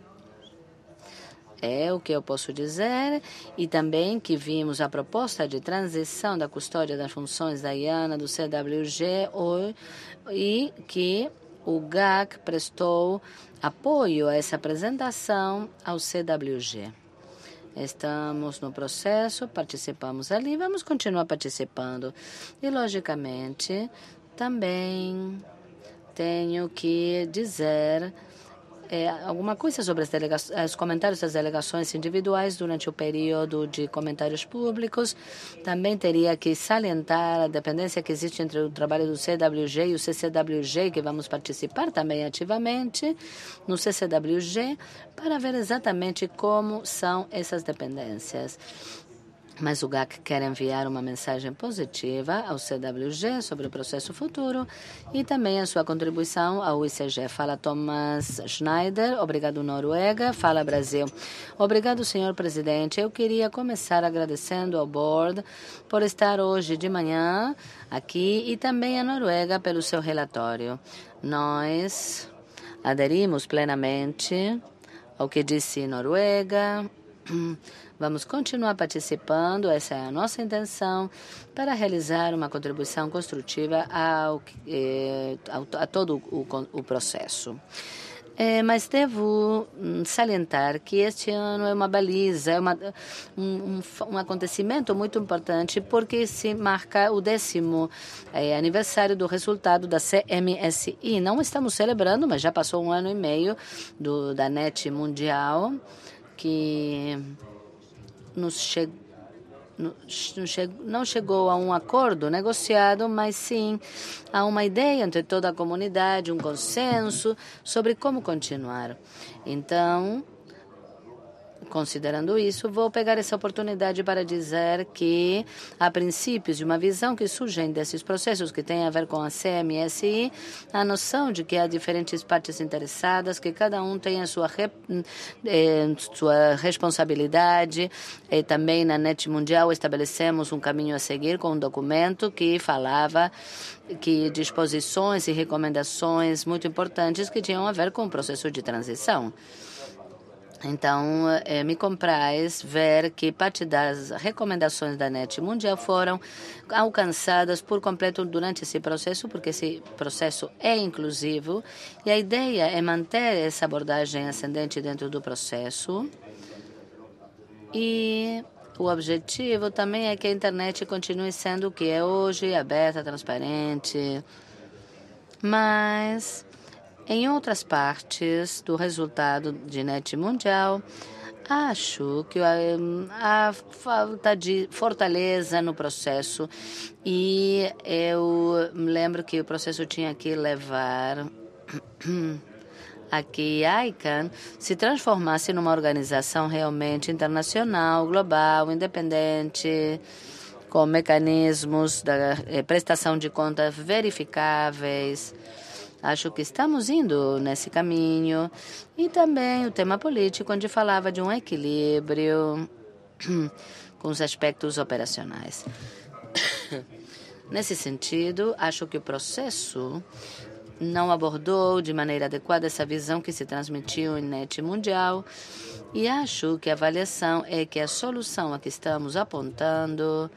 [SPEAKER 2] É o que eu posso dizer, e também que vimos a proposta de transição da custódia das funções da IANA do C W G e que o G A C prestou apoio a essa apresentação ao C W G. Estamos no processo, participamos ali, vamos continuar participando. E, logicamente, também tenho que dizer É, alguma coisa sobre as os comentários das delegações individuais durante o período de comentários públicos. Também teria que salientar a dependência que existe entre o trabalho do C W G e o C C W G, que vamos participar também ativamente no C C W G, para ver exatamente como são essas dependências. Mas o G A C quer enviar uma mensagem positiva ao C W G sobre o processo futuro e também a sua contribuição ao I C G. Fala Thomas Schneider, obrigado Noruega. Fala Brasil. Obrigado, senhor presidente. Eu queria começar agradecendo ao board por estar hoje de manhã aqui e também a Noruega pelo seu relatório. Nós aderimos plenamente ao que disse Noruega. Vamos continuar participando, essa é a nossa intenção, para realizar uma contribuição construtiva ao, eh, ao, a todo o, o processo. É, mas devo salientar que este ano é uma baliza, é uma, um, um, um acontecimento muito importante, porque se marca o décimo é, aniversário do resultado da C M S I. Não estamos celebrando, mas já passou um ano e meio do, da N E T Mundial, que nos che... não chegou a um acordo negociado, mas sim a uma ideia entre toda a comunidade, um consenso sobre como continuar. Então, considerando isso, vou pegar essa oportunidade para dizer que há princípios de uma visão que surgem desses processos que têm a ver com a C M S I, a noção de que há diferentes partes interessadas, que cada um tem a sua, rep, eh, sua responsabilidade. E também na N E T Mundial estabelecemos um caminho a seguir com um documento que falava que disposições e recomendações muito importantes que tinham a ver com o processo de transição. Então, eh, me compraz ver que parte das recomendações da N E T Mundial foram alcançadas por completo durante esse processo, porque esse processo é inclusivo e a ideia é manter essa abordagem ascendente dentro do processo. E o objetivo também é que a internet continue sendo o que é hoje, aberta, transparente, mas em outras partes do resultado de N E T Mundial, acho que há falta de fortaleza no processo e eu me lembro que o processo tinha que levar a que a I C A N se transformasse numa organização realmente internacional, global, independente, com mecanismos da prestação de contas verificáveis. Acho que estamos indo nesse caminho. E também o tema político, onde falava de um equilíbrio com os aspectos operacionais. Nesse sentido, acho que o processo não abordou de maneira adequada essa visão que se transmitiu em N E T Mundial. E acho que a avaliação é que a solução a que estamos apontando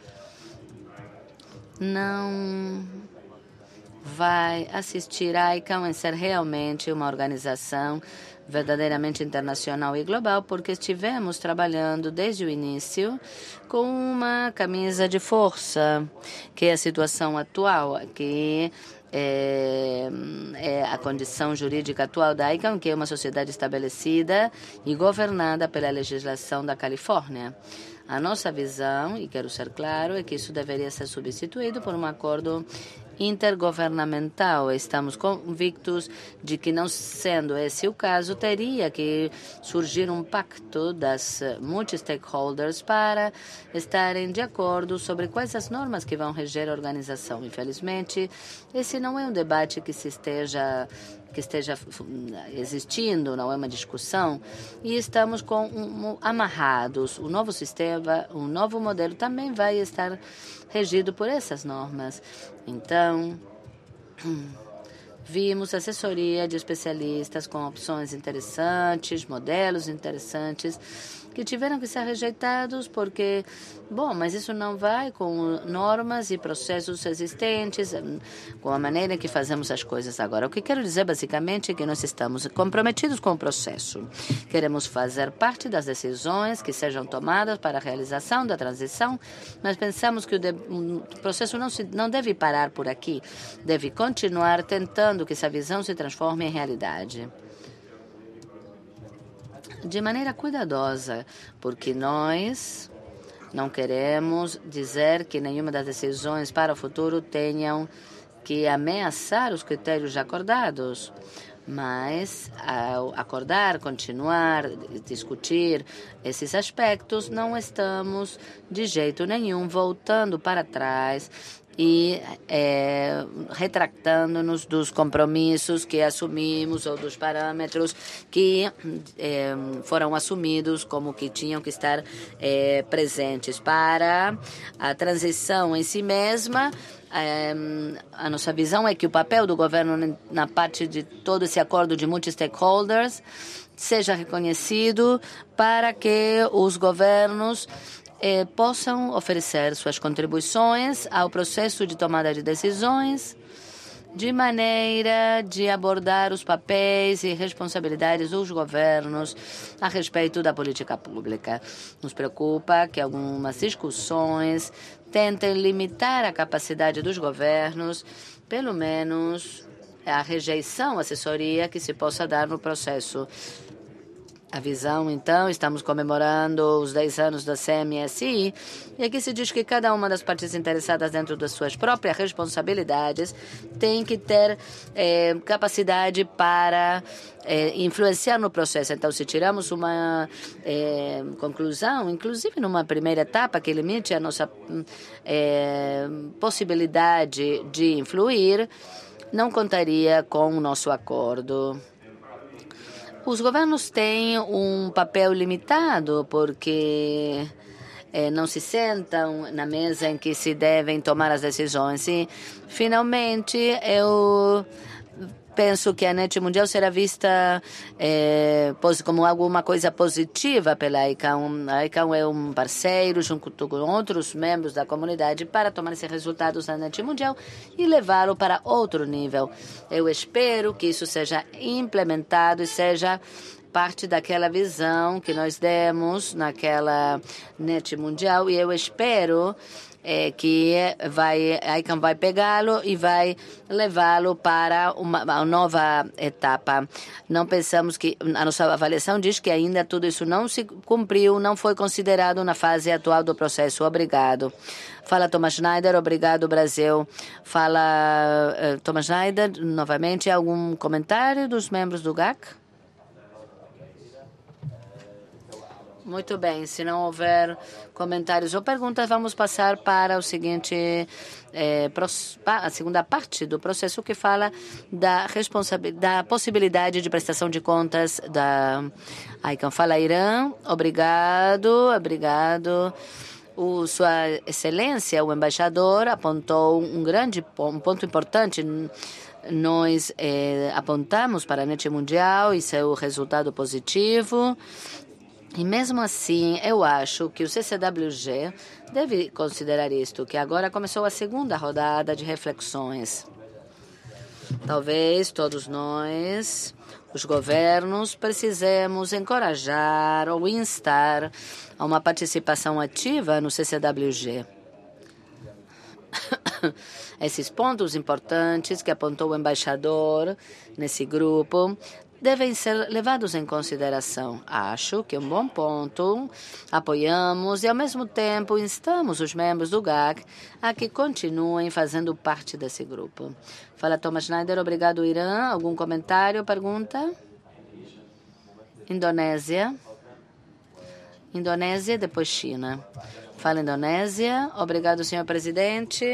[SPEAKER 2] não vai assistir a I C A N em ser realmente uma organização verdadeiramente internacional e global, porque estivemos trabalhando desde o início com uma camisa de força, que é a situação atual, que é, é a condição jurídica atual da I C A N, que é uma sociedade estabelecida e governada pela legislação da Califórnia. A nossa visão, e quero ser claro, é que isso deveria ser substituído por um acordo intergovernamental. Estamos convictos de que, não sendo esse o caso, teria que surgir um pacto das multi-stakeholders para estarem de acordo sobre quais as normas que vão reger a organização. Infelizmente, esse não é um debate que se esteja que esteja existindo, não é uma discussão, e estamos com um, um, amarrados. O novo sistema, o novo modelo também vai estar regido por essas normas. Então, vimos assessoria de especialistas com opções interessantes, modelos interessantes, que tiveram que ser rejeitados porque, bom, mas isso não vai com normas e processos existentes, com a maneira que fazemos as coisas agora. O que quero dizer, basicamente, é que nós estamos comprometidos com o processo. Queremos fazer parte das decisões que sejam tomadas para a realização da transição, mas pensamos que o, de, o processo não, se, não deve parar por aqui, deve continuar tentando que essa visão se transforme em realidade. De maneira cuidadosa, porque nós não queremos dizer que nenhuma das decisões para o futuro tenham que ameaçar os critérios já acordados. Mas, ao acordar, continuar, discutir esses aspectos, não estamos de jeito nenhum voltando para trás e é, retractando-nos dos compromissos que assumimos ou dos parâmetros que é, foram assumidos como que tinham que estar é, presentes para a transição em si mesma. É, a nossa visão é que o papel do governo na parte de todo esse acordo de multi-stakeholders seja reconhecido para que os governos Eh, possam oferecer suas contribuições ao processo de tomada de decisões de maneira de abordar os papéis e responsabilidades dos governos a respeito da política pública. Nos preocupa que algumas discussões tentem limitar a capacidade dos governos, pelo menos a rejeição, a assessoria que se possa dar no processo. A visão, então, estamos comemorando os dez anos da C M S I, e aqui se diz que cada uma das partes interessadas dentro das suas próprias responsabilidades tem que ter eh, capacidade para eh, influenciar no processo. Então, se tiramos uma eh, conclusão, inclusive numa primeira etapa que limite a nossa eh, possibilidade de influir, não contaria com o nosso acordo. Os governos têm um papel limitado porque eh, não se sentam na mesa em que se devem tomar as decisões. E, finalmente, eu penso que a Net Mundial será vista eh, como alguma coisa positiva pela I C A O. A I C A O é um parceiro junto com outros membros da comunidade para tomar esses resultados da Net Mundial e levá-lo para outro nível. Eu espero que isso seja implementado e seja parte daquela visão que nós demos naquela Net Mundial, e eu espero É, que vai, a I C A O vai pegá-lo e vai levá-lo para uma, uma nova etapa. Não pensamos que a nossa avaliação diz que ainda tudo isso não se cumpriu, não foi considerado na fase atual do processo. Obrigado. Fala Thomas Schneider, obrigado Brasil. Fala uh, Thomas Schneider, novamente, algum comentário dos membros do G A C? Muito bem, se não houver comentários ou perguntas, vamos passar para o seguinte, eh, a segunda parte do processo, que fala da, da possibilidade de prestação de contas da I C A O. Fala Irã, obrigado, obrigado. O, Sua Excelência, o embaixador, apontou um grande um ponto importante. Nós eh, apontamos para a Net Mundial e seu resultado positivo. E mesmo assim, eu acho que o C C W G deve considerar isto, que agora começou a segunda rodada de reflexões. Talvez todos nós, os governos, precisemos encorajar ou instar a uma participação ativa no C C W G. Esses pontos importantes que apontou o embaixador nesse grupo devem ser levados em consideração. Acho que é um bom ponto. Apoiamos e, ao mesmo tempo, instamos os membros do G A C a que continuem fazendo parte desse grupo. Fala Thomas Schneider, obrigado Irã. Algum comentário, pergunta? Indonésia. Indonésia, depois China. Fala Indonésia. Obrigado, senhor presidente.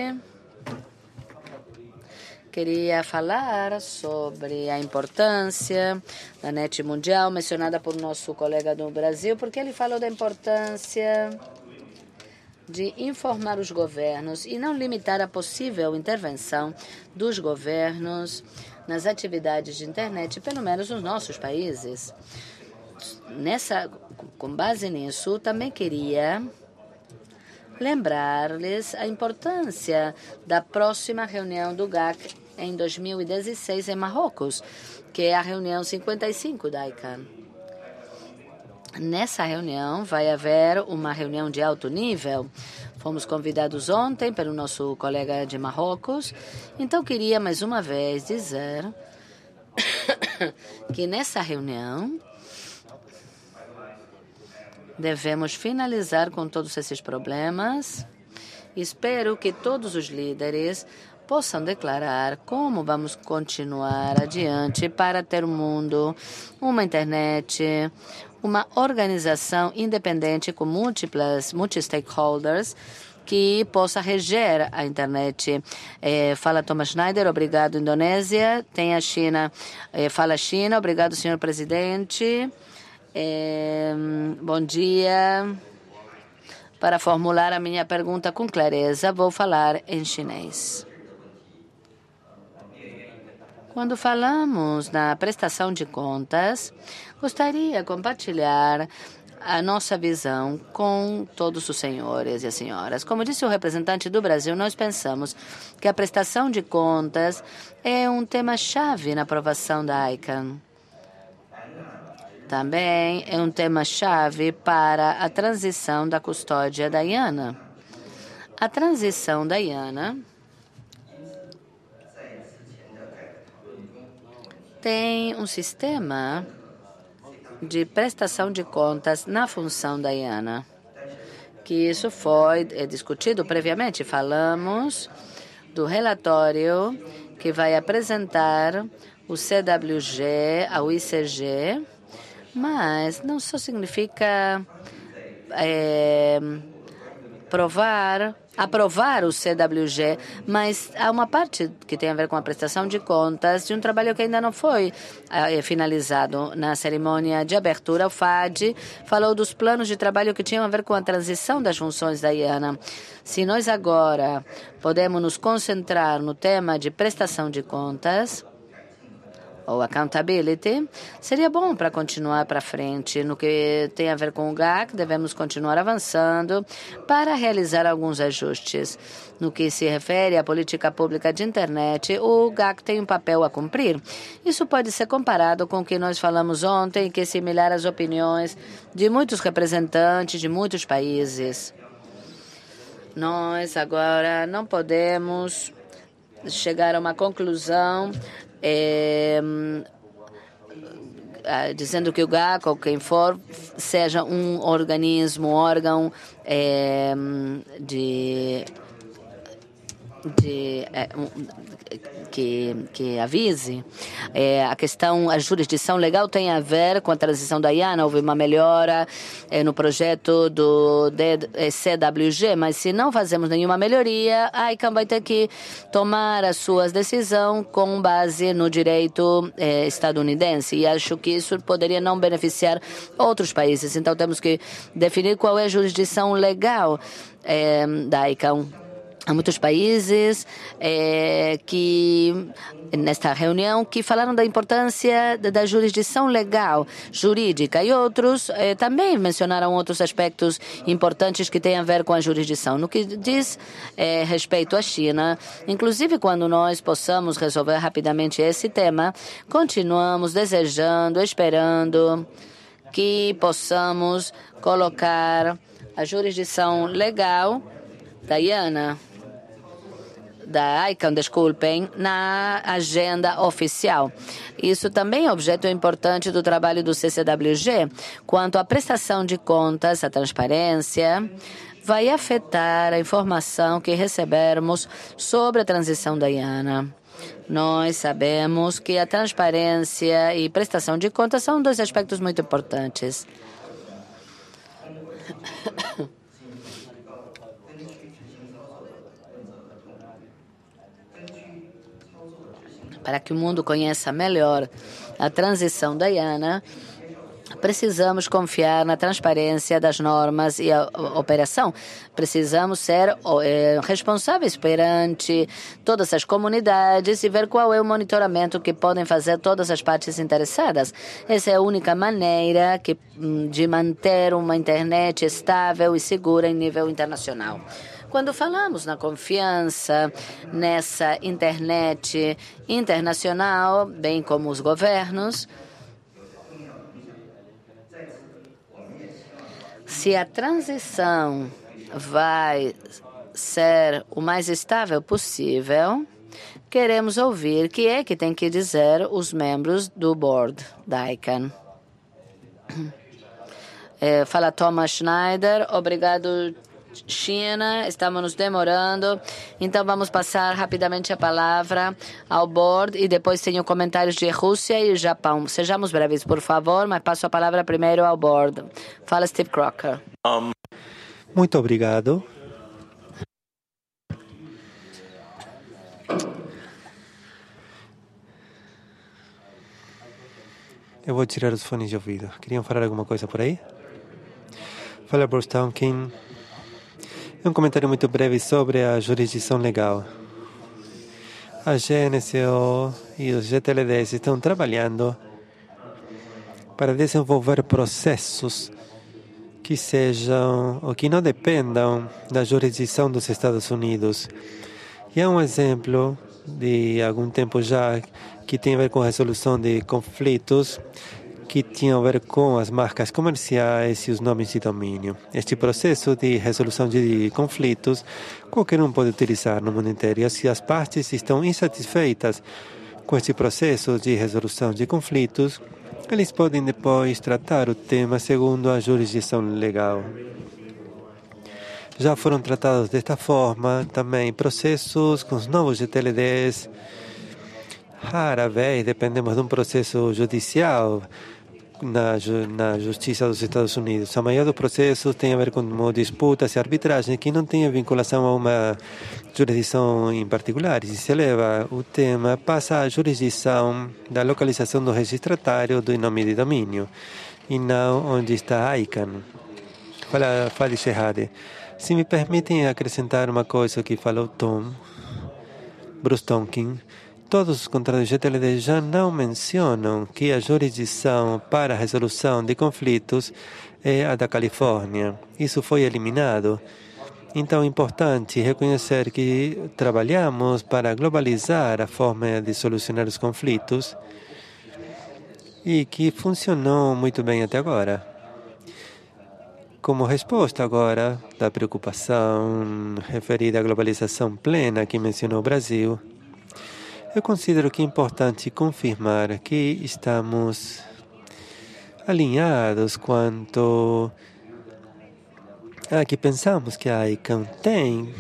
[SPEAKER 2] Queria falar sobre a importância da Net Mundial, mencionada por nosso colega do Brasil, porque ele falou da importância de informar os governos e não limitar a possível intervenção dos governos nas atividades de internet, pelo menos nos nossos países. Nessa, com base nisso, também queria lembrar-lhes a importância da próxima reunião do G A C em dois mil e dezesseis em Marrocos, que é a reunião cinquenta e cinco da I C A O. Nessa reunião vai haver uma reunião de alto nível. Fomos convidados ontem pelo nosso colega de Marrocos, então queria mais uma vez dizer que nessa reunião devemos finalizar com todos esses problemas. Espero que todos os líderes possam declarar como vamos continuar adiante para ter um mundo, uma internet, uma organização independente com múltiplas, multi-stakeholders que possa reger a internet. É, fala Thomas Schneider, obrigado Indonésia. Tem a China, é, fala China, obrigado senhor presidente. É, bom dia. Para formular a minha pergunta com clareza, vou falar em chinês. Quando falamos na prestação de contas, gostaria de compartilhar a nossa visão com todos os senhores e as senhoras. Como disse o representante do Brasil, nós pensamos que a prestação de contas é um tema-chave na aprovação da I C A O. Também é um tema-chave para a transição da custódia da I A N A. A transição da I A N A tem um sistema de prestação de contas na função da I A N A, que isso foi é, discutido previamente. Falamos do relatório que vai apresentar o C W G ao I C G, mas não só significa é, provar, aprovar o C W G, mas há uma parte que tem a ver com a prestação de contas de um trabalho que ainda não foi é, finalizado. Na cerimônia de abertura, o F A D falou dos planos de trabalho que tinham a ver com a transição das funções da I A N A. Se nós agora podemos nos concentrar no tema de prestação de contas, ou accountability, seria bom para continuar para frente. No que tem a ver com o G A C, devemos continuar avançando para realizar alguns ajustes. No que se refere à política pública de internet, o G A C tem um papel a cumprir. Isso pode ser comparado com o que nós falamos ontem, que é similar às opiniões de muitos representantes de muitos países. Nós agora não podemos chegar a uma conclusão É, dizendo que o G A C ou quem for seja um organismo, um órgão é, de, de é, um, que, que avise. É, a questão, a jurisdição legal tem a ver com a transição da I A N A. Houve uma melhora é, no projeto do C W G, mas se não fazemos nenhuma melhoria, a I C A N vai ter que tomar as suas decisões com base no direito é, estadunidense. E acho que isso poderia não beneficiar outros países. Então temos que definir qual é a jurisdição legal é, da I C A N. Há muitos países é, que, nesta reunião, que falaram da importância da jurisdição legal, jurídica, e outros é, também mencionaram outros aspectos importantes que têm a ver com a jurisdição. No que diz é, respeito à China, inclusive quando nós possamos resolver rapidamente esse tema, continuamos desejando, esperando que possamos colocar a jurisdição legal da I A N A, da I C A N, desculpem, na agenda oficial. Isso também é objeto importante do trabalho do C C W G. Quanto à prestação de contas, a transparência vai afetar a informação que recebermos sobre a transição da I A N A. Nós sabemos que a transparência e prestação de contas são dois aspectos muito importantes. Para que o mundo conheça melhor a transição da I A N A, precisamos confiar na transparência das normas e a operação. Precisamos ser é, responsáveis perante todas as comunidades e ver qual é o monitoramento que podem fazer todas as partes interessadas. Essa é a única maneira que, de manter uma internet estável e segura em nível internacional. Quando falamos na confiança nessa internet internacional, bem como os governos, se a transição vai ser o mais estável possível, queremos ouvir o que é que tem que dizer os membros do board da I C A N. É, fala Thomas Schneider. Obrigado, China, estamos nos demorando, então vamos passar rapidamente a palavra ao board e depois tenho comentários de Rússia e Japão. Sejamos breves, por favor, mas passo a palavra primeiro ao board. Fala Steve Crocker.
[SPEAKER 3] Um... Muito obrigado. Eu vou tirar os fones de ouvido. Queriam falar alguma coisa por aí? Fala Bruce Tonkin. Um comentário muito breve sobre a jurisdição legal. A G N C O e os G T L Ds estão trabalhando para desenvolver processos que sejam ou que não dependam da jurisdição dos Estados Unidos. E há um exemplo de algum tempo já que tem a ver com a resolução de conflitos que tinham a ver com as marcas comerciais e os nomes de domínio. Este processo de resolução de conflitos, qualquer um pode utilizar no mundo inteiro. E se as partes estão insatisfeitas com este processo de resolução de conflitos, eles podem depois tratar o tema segundo a jurisdição legal. Já foram tratados desta forma também processos com os novos G T L Ds. Rara vez dependemos de um processo judicial na, na Justiça dos Estados Unidos. A maioria dos processos tem a ver com disputas e arbitragem que não tem vinculação a uma jurisdição em particular. Se se eleva o tema, passa à jurisdição da localização do registratário do nome de domínio e não onde está a I C A N. Fala, fala Shehade. Se me permitem acrescentar uma coisa que falou Tom, Bruce Tonkin, todos os contratos G T L D já não mencionam que a jurisdição para a resolução de conflitos é a da Califórnia. Isso foi eliminado. Então é importante reconhecer que trabalhamos para globalizar a forma de solucionar os conflitos e que funcionou muito bem até agora. Como resposta agora da preocupação referida à globalização plena que mencionou o Brasil, eu considero que é importante confirmar que estamos alinhados quanto a que pensamos que a I C A N tem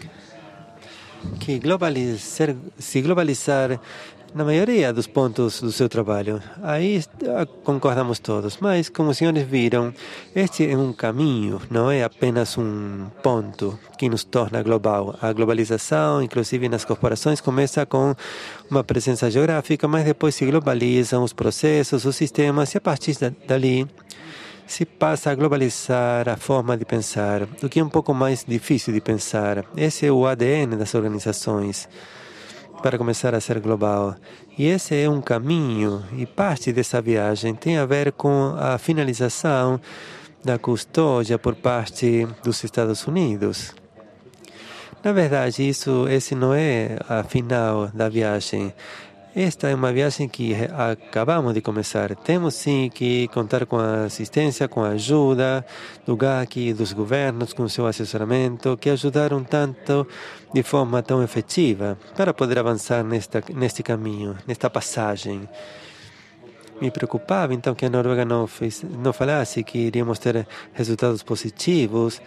[SPEAKER 3] que globalizar, se globalizar na maioria dos pontos do seu trabalho. Aí concordamos todos, mas como os senhores viram, este é um caminho, não é apenas um ponto que nos torna global. A globalização, inclusive nas corporações, começa com uma presença geográfica, mas depois se globalizam os processos, os sistemas, e a partir dali se passa a globalizar a forma de pensar, o que é um pouco mais difícil de pensar. Esse é o A D N das organizações, para começar a ser global. E esse é um caminho, e parte dessa viagem tem a ver com a finalização da custódia por parte dos Estados Unidos. Na verdade, isso, esse não é a final da viagem. Esta é uma viagem que acabamos de começar. Temos sim que contar com a assistência, com a ajuda do G A C, dos governos, com seu assessoramento, que ajudaram tanto de forma tão efetiva para poder avançar nesta, neste caminho, nesta passagem. Me preocupava então que a Noruega não, fez, não falasse que iríamos ter resultados positivos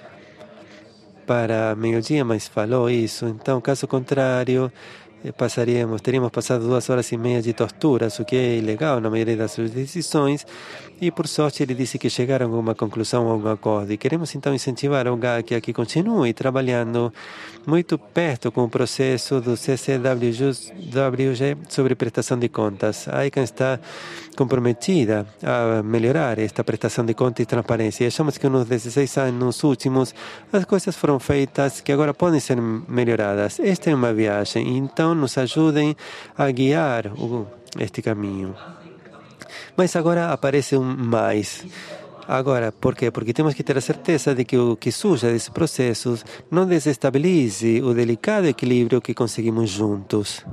[SPEAKER 3] para meio-dia, mas falou isso. Então, caso contrário, passaríamos, teríamos passado duas horas e meia de torturas, o que é ilegal na maioria das suas decisões, e por sorte ele disse que chegaram a uma conclusão, a um acordo. E queremos então incentivar o G A C a que continue trabalhando muito perto com o processo do C C W G sobre prestação de contas. A I C A N está comprometida a melhorar esta prestação de contas e transparência. E achamos que nos dezesseis anos últimos as coisas foram feitas que agora podem ser melhoradas. Esta é uma viagem, então nos ajudem a guiar o, este caminho. Mas agora aparece um mais. Agora, por quê? Porque temos que ter a certeza de que o que surja desses processos não desestabilize o delicado equilíbrio que conseguimos juntos.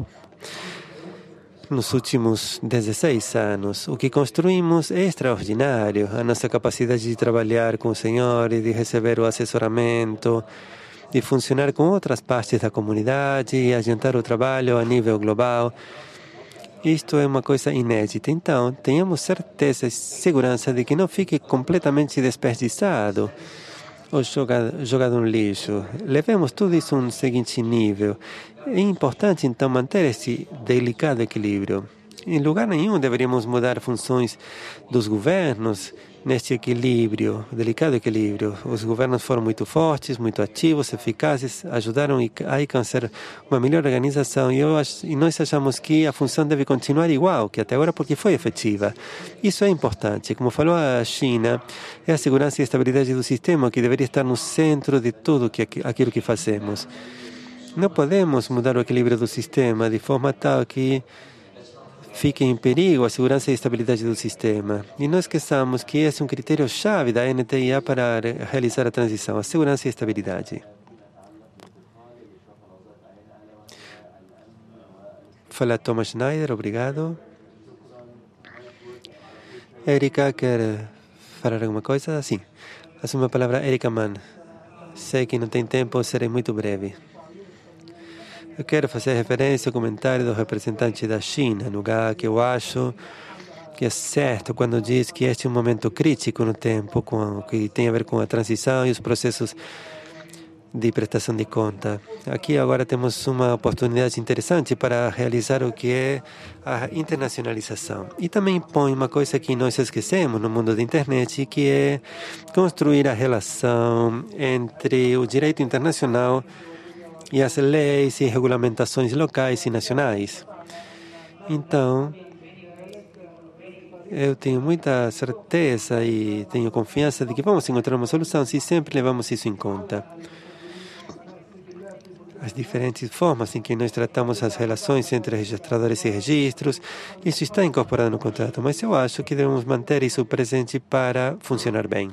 [SPEAKER 3] Nos últimos dezesseis anos, o que construímos é extraordinário. A nossa capacidade de trabalhar com os senhores, de receber o assessoramento, de funcionar com outras partes da comunidade e adiantar o trabalho a nível global. Isto é uma coisa inédita. Então, tenhamos certeza e segurança de que não fique completamente desperdiçado ou jogado, jogado no lixo. Levemos tudo isso a um seguinte nível. É importante, então, manter esse delicado equilíbrio. Em lugar nenhum deveríamos mudar funções dos governos neste equilíbrio, delicado equilíbrio. Os governos foram muito fortes, muito ativos, eficazes, ajudaram a I C A N a ser uma melhor organização e, eu acho, e nós achamos que a função deve continuar igual que até agora porque foi efetiva. Isso é importante. Como falou a China, é a segurança e a estabilidade do sistema que deveria estar no centro de tudo que, aquilo que fazemos. Não podemos mudar o equilíbrio do sistema de forma tal que fique em perigo a segurança e a estabilidade do sistema. E não esqueçamos que esse é um critério-chave da N T I A para realizar a transição, a segurança e a estabilidade. Fala Thomas Schneider, obrigado. Erika, quer falar alguma coisa? Sim. Assume a palavra Erika Mann. Sei que não tem tempo, serei muito breve. Eu quero fazer referência ao comentário do representante da China no G A C. Eu acho que é certo quando diz que este é um momento crítico no tempo, com, que tem a ver com a transição e os processos de prestação de conta. Aqui agora temos uma oportunidade interessante para realizar o que é a internacionalização. E também põe uma coisa que nós esquecemos no mundo da internet, que é construir a relação entre o direito internacional e as leis e regulamentações locais e nacionais. Então, eu tenho muita certeza e tenho confiança de que vamos encontrar uma solução se sempre levamos isso em conta. As diferentes formas em que nós tratamos as relações entre registradores e registros, isso está incorporado no contrato, mas eu acho que devemos manter isso presente para funcionar bem.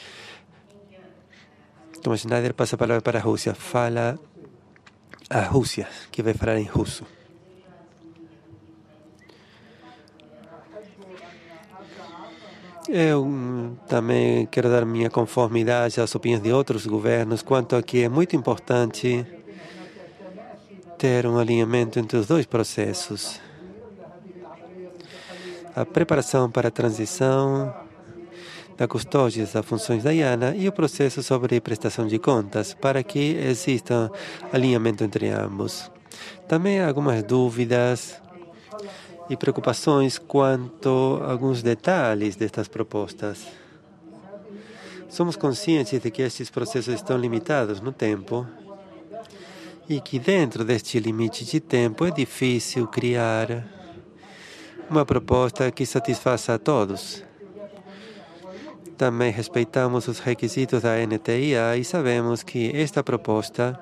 [SPEAKER 3] Thomas Schneider passa a palavra para a Rússia. Fala a Rússia, que vai falar em russo. Eu também quero dar minha conformidade às opiniões de outros governos quanto a que é muito importante ter um alinhamento entre os dois processos. A preparação para a transição da custódia das funções da I A N A e o processo sobre prestação de contas, para que exista alinhamento entre ambos. Também há algumas dúvidas e preocupações quanto a alguns detalhes destas propostas. Somos conscientes de que estes processos estão limitados no tempo e que dentro deste limite de tempo é difícil criar uma proposta que satisfaça a todos. Também respeitamos os requisitos da N T I A e sabemos que esta proposta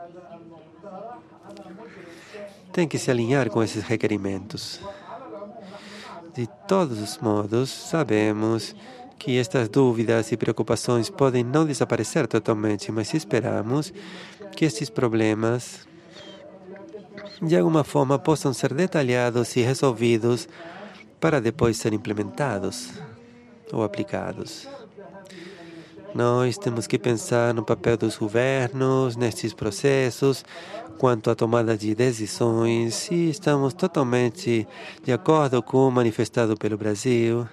[SPEAKER 3] tem que se alinhar com esses requerimentos. De todos os modos, sabemos que estas dúvidas e preocupações podem não desaparecer totalmente, mas esperamos que estes problemas, de alguma forma, possam ser detalhados e resolvidos para depois serem implementados ou aplicados. Nós temos que pensar no papel dos governos nestes processos, quanto à tomada de decisões, e estamos totalmente de acordo com o manifestado pelo Brasil,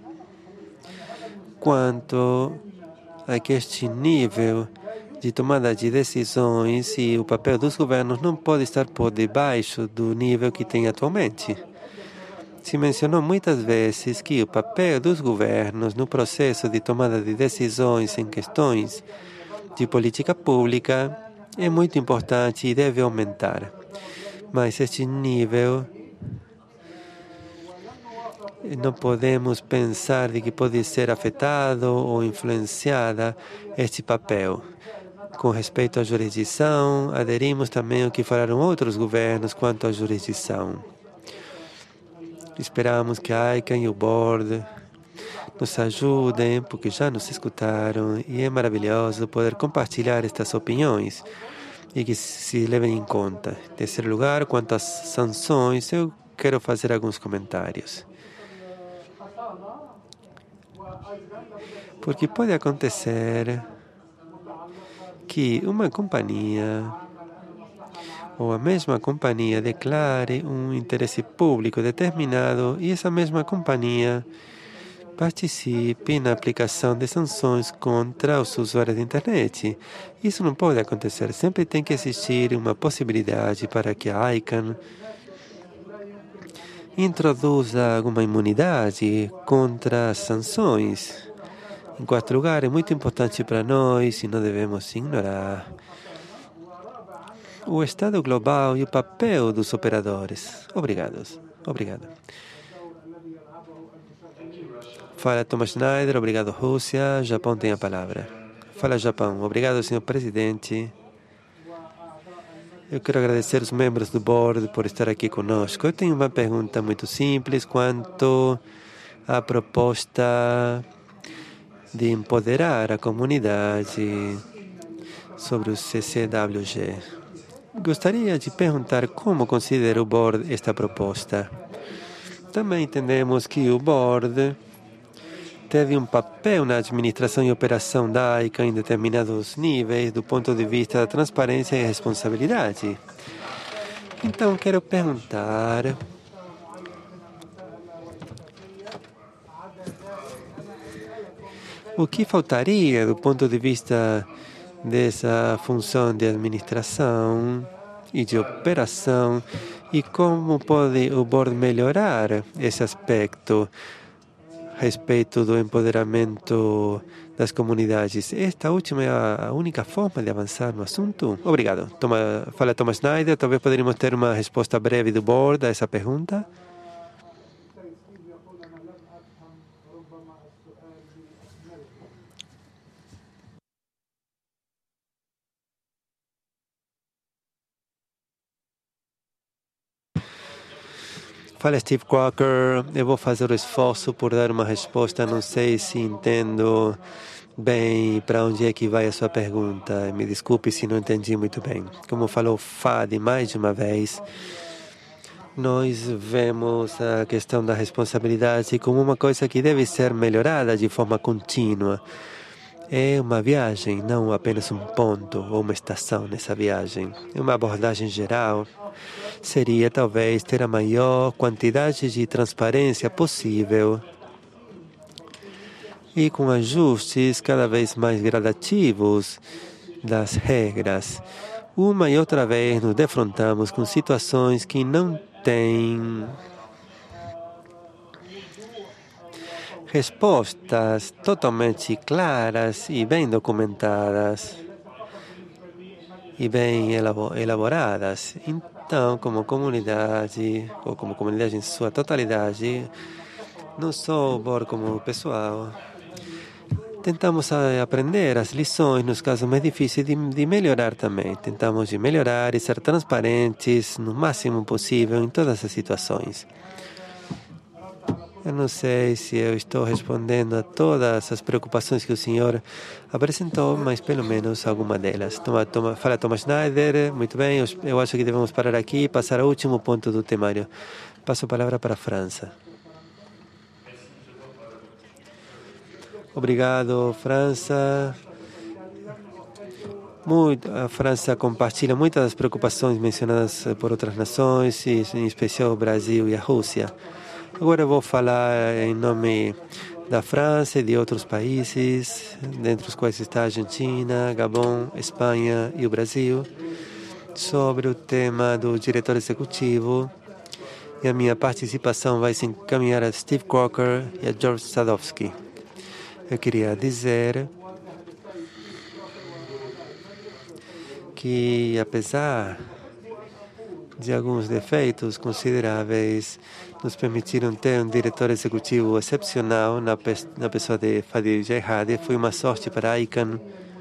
[SPEAKER 3] quanto a que este nível de tomada de decisões e o papel dos governos não pode estar por debaixo do nível que tem atualmente. Se mencionou muitas vezes que o papel dos governos no processo de tomada de decisões em questões de política pública é muito importante e deve aumentar. Mas este nível, não podemos pensar de que pode ser afetado ou influenciada este papel. Com respeito à jurisdição, aderimos também ao que falaram outros governos quanto à jurisdição. Esperamos que a I C A N e o Board nos ajudem, porque já nos escutaram e é maravilhoso poder compartilhar estas opiniões e que se levem em conta. Em terceiro lugar, quanto às sanções, eu quero fazer alguns comentários. Porque pode acontecer que uma companhia ou a mesma companhia declare um interesse público determinado e essa mesma companhia participe na aplicação de sanções contra os usuários da internet. Isso não pode acontecer. Sempre tem que existir uma possibilidade para que a I C A N introduza alguma imunidade contra as sanções. Em quarto lugar, é muito importante para nós e não devemos ignorar o estado global e o papel dos operadores. Obrigados. Obrigado. Fala Thomas Schneider, obrigado Rússia. Japão tem a palavra. Fala Japão, obrigado senhor presidente. Eu quero agradecer os membros do board por estar aqui conosco. Eu tenho uma pergunta muito simples quanto à proposta de empoderar a comunidade sobre o C C W G. Gostaria de perguntar como considera o board esta proposta. Também entendemos que o board teve um papel na administração e operação da I C A em determinados níveis do ponto de vista da transparência e responsabilidade. Então, quero perguntar o que faltaria do ponto de vista dessa função de administração e de operação e como pode o board melhorar esse aspecto a respeito do empoderamento das comunidades. Esta última é a única forma de avançar no assunto? Obrigado. Toma, fala Thomas Schneider. Talvez poderíamos ter uma resposta breve do board a essa pergunta. Fala Steve Crocker, eu vou fazer o esforço por dar uma resposta, não sei se entendo bem para onde é que vai a sua pergunta. Me desculpe se não entendi muito bem. Como falou Fadi mais de uma vez, nós vemos a questão da responsabilidade como uma coisa que deve ser melhorada de forma contínua. É uma viagem, não apenas um ponto ou uma estação nessa viagem. É uma abordagem geral. Seria talvez ter a maior quantidade de transparência possível e com ajustes cada vez mais gradativos das regras. Uma e outra vez nos defrontamos com situações que não têm respostas totalmente claras e bem documentadas e bem elaboradas. Então, como comunidade, ou como comunidade em sua totalidade, não só o board como o pessoal, tentamos aprender as lições nos casos mais difíceis de, de melhorar também. Tentamos de melhorar e ser transparentes no máximo possível em todas as situações. Eu não sei se eu estou respondendo a todas as preocupações que o senhor apresentou, mas pelo menos alguma delas. Toma, toma, fala Thomas Schneider, muito bem, eu, eu acho que devemos parar aqui e passar ao último ponto do temário. Passo a palavra para a França. Obrigado, França. Muito, a França compartilha muitas das preocupações mencionadas por outras nações, e em especial o Brasil e a Rússia. Agora eu vou falar em nome da França e de outros países, dentre os quais está a Argentina, Gabão, Espanha e o Brasil, sobre o tema do diretor executivo. E a minha participação vai se encaminhar a Steve Crocker e a George Sadowski. Eu queria dizer que, apesar de alguns defeitos consideráveis, nos permitiram ter um diretor executivo excepcional na, pe na pessoa de Fadi Jeyhadi. Foi uma sorte para a ICANN.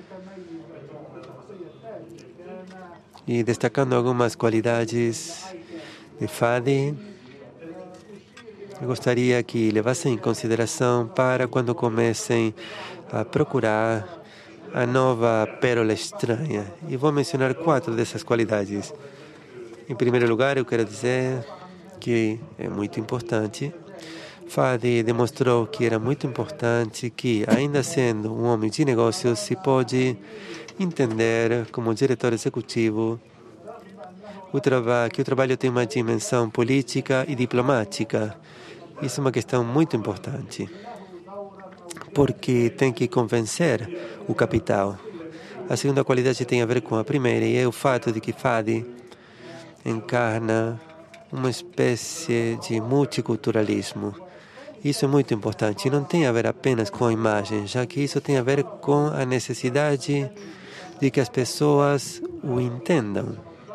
[SPEAKER 3] E destacando algumas qualidades de Fadi, eu gostaria que levassem em consideração para quando comecem a procurar a nova pérola estranha. E vou mencionar quatro dessas qualidades. Em primeiro lugar, eu quero dizer que é muito importante. Fadi demonstrou que era muito importante que, ainda sendo um homem de negócios, se pode entender como diretor executivo o que o trabalho tem uma dimensão política e diplomática. Isso é uma questão muito importante, porque tem que convencer o capital. A segunda qualidade tem a ver com a primeira, e é o fato de que Fadi encarna uma espécie de multiculturalismo. Isso é muito importante. Não tem a ver apenas com a imagem, já que isso tem a ver com a necessidade de que as pessoas o entendam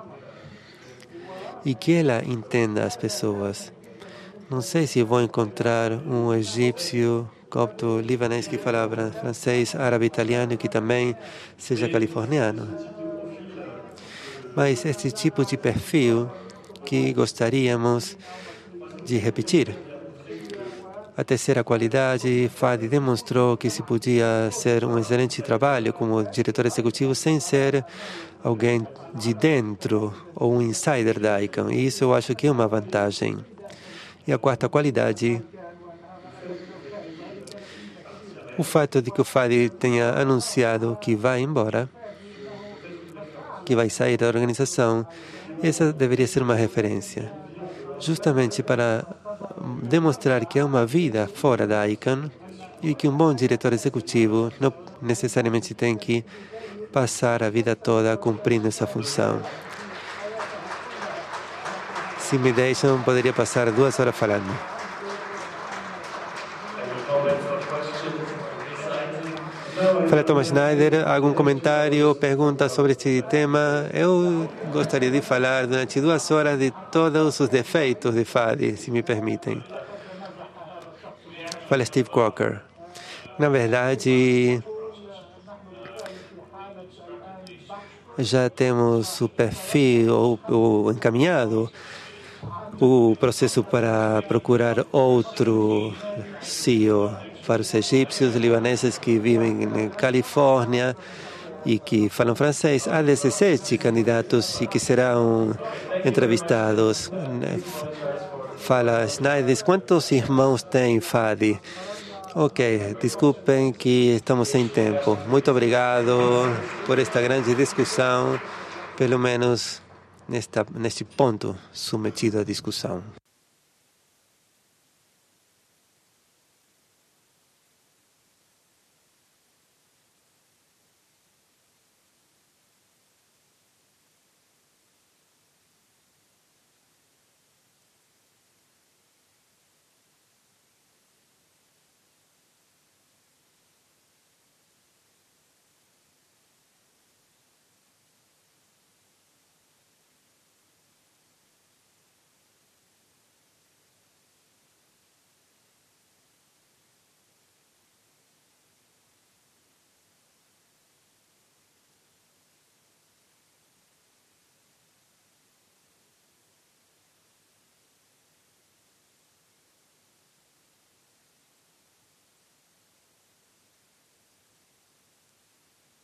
[SPEAKER 3] e que ela entenda as pessoas. Não sei se vou encontrar um egípcio, copto, libanês que fala francês, árabe, italiano, que também seja californiano. Mas este tipo de perfil que gostaríamos de repetir. A terceira qualidade, Fadi demonstrou que se podia ser um excelente trabalho como diretor executivo sem ser alguém de dentro ou um insider da ICANN. E isso eu acho que é uma vantagem. E a quarta qualidade, o fato de que o Fadi tenha anunciado que vai embora, que vai sair da organização, essa deveria ser uma referência, justamente para demonstrar que há uma vida fora da ICANN e que um bom diretor executivo não necessariamente tem que passar a vida toda cumprindo essa função. Se me deixam, poderia passar duas horas falando. Fala, Thomas Schneider. Algum comentário, pergunta sobre este tema? Eu gostaria de falar durante duas horas de todos os defeitos de Fadi, se me permitem. Fala, Steve Crocker. Na verdade, já temos o perfil ou, ou encaminhado o processo para procurar outro C E O para os egípcios libaneses que vivem na Califórnia e que falam francês. Há dezessete candidatos e que serão entrevistados. Fala, Schneider, quantos irmãos tem Fadi? Ok, desculpem que estamos sem tempo. Muito obrigado por esta grande discussão, pelo menos nesta, neste ponto submetido à discussão.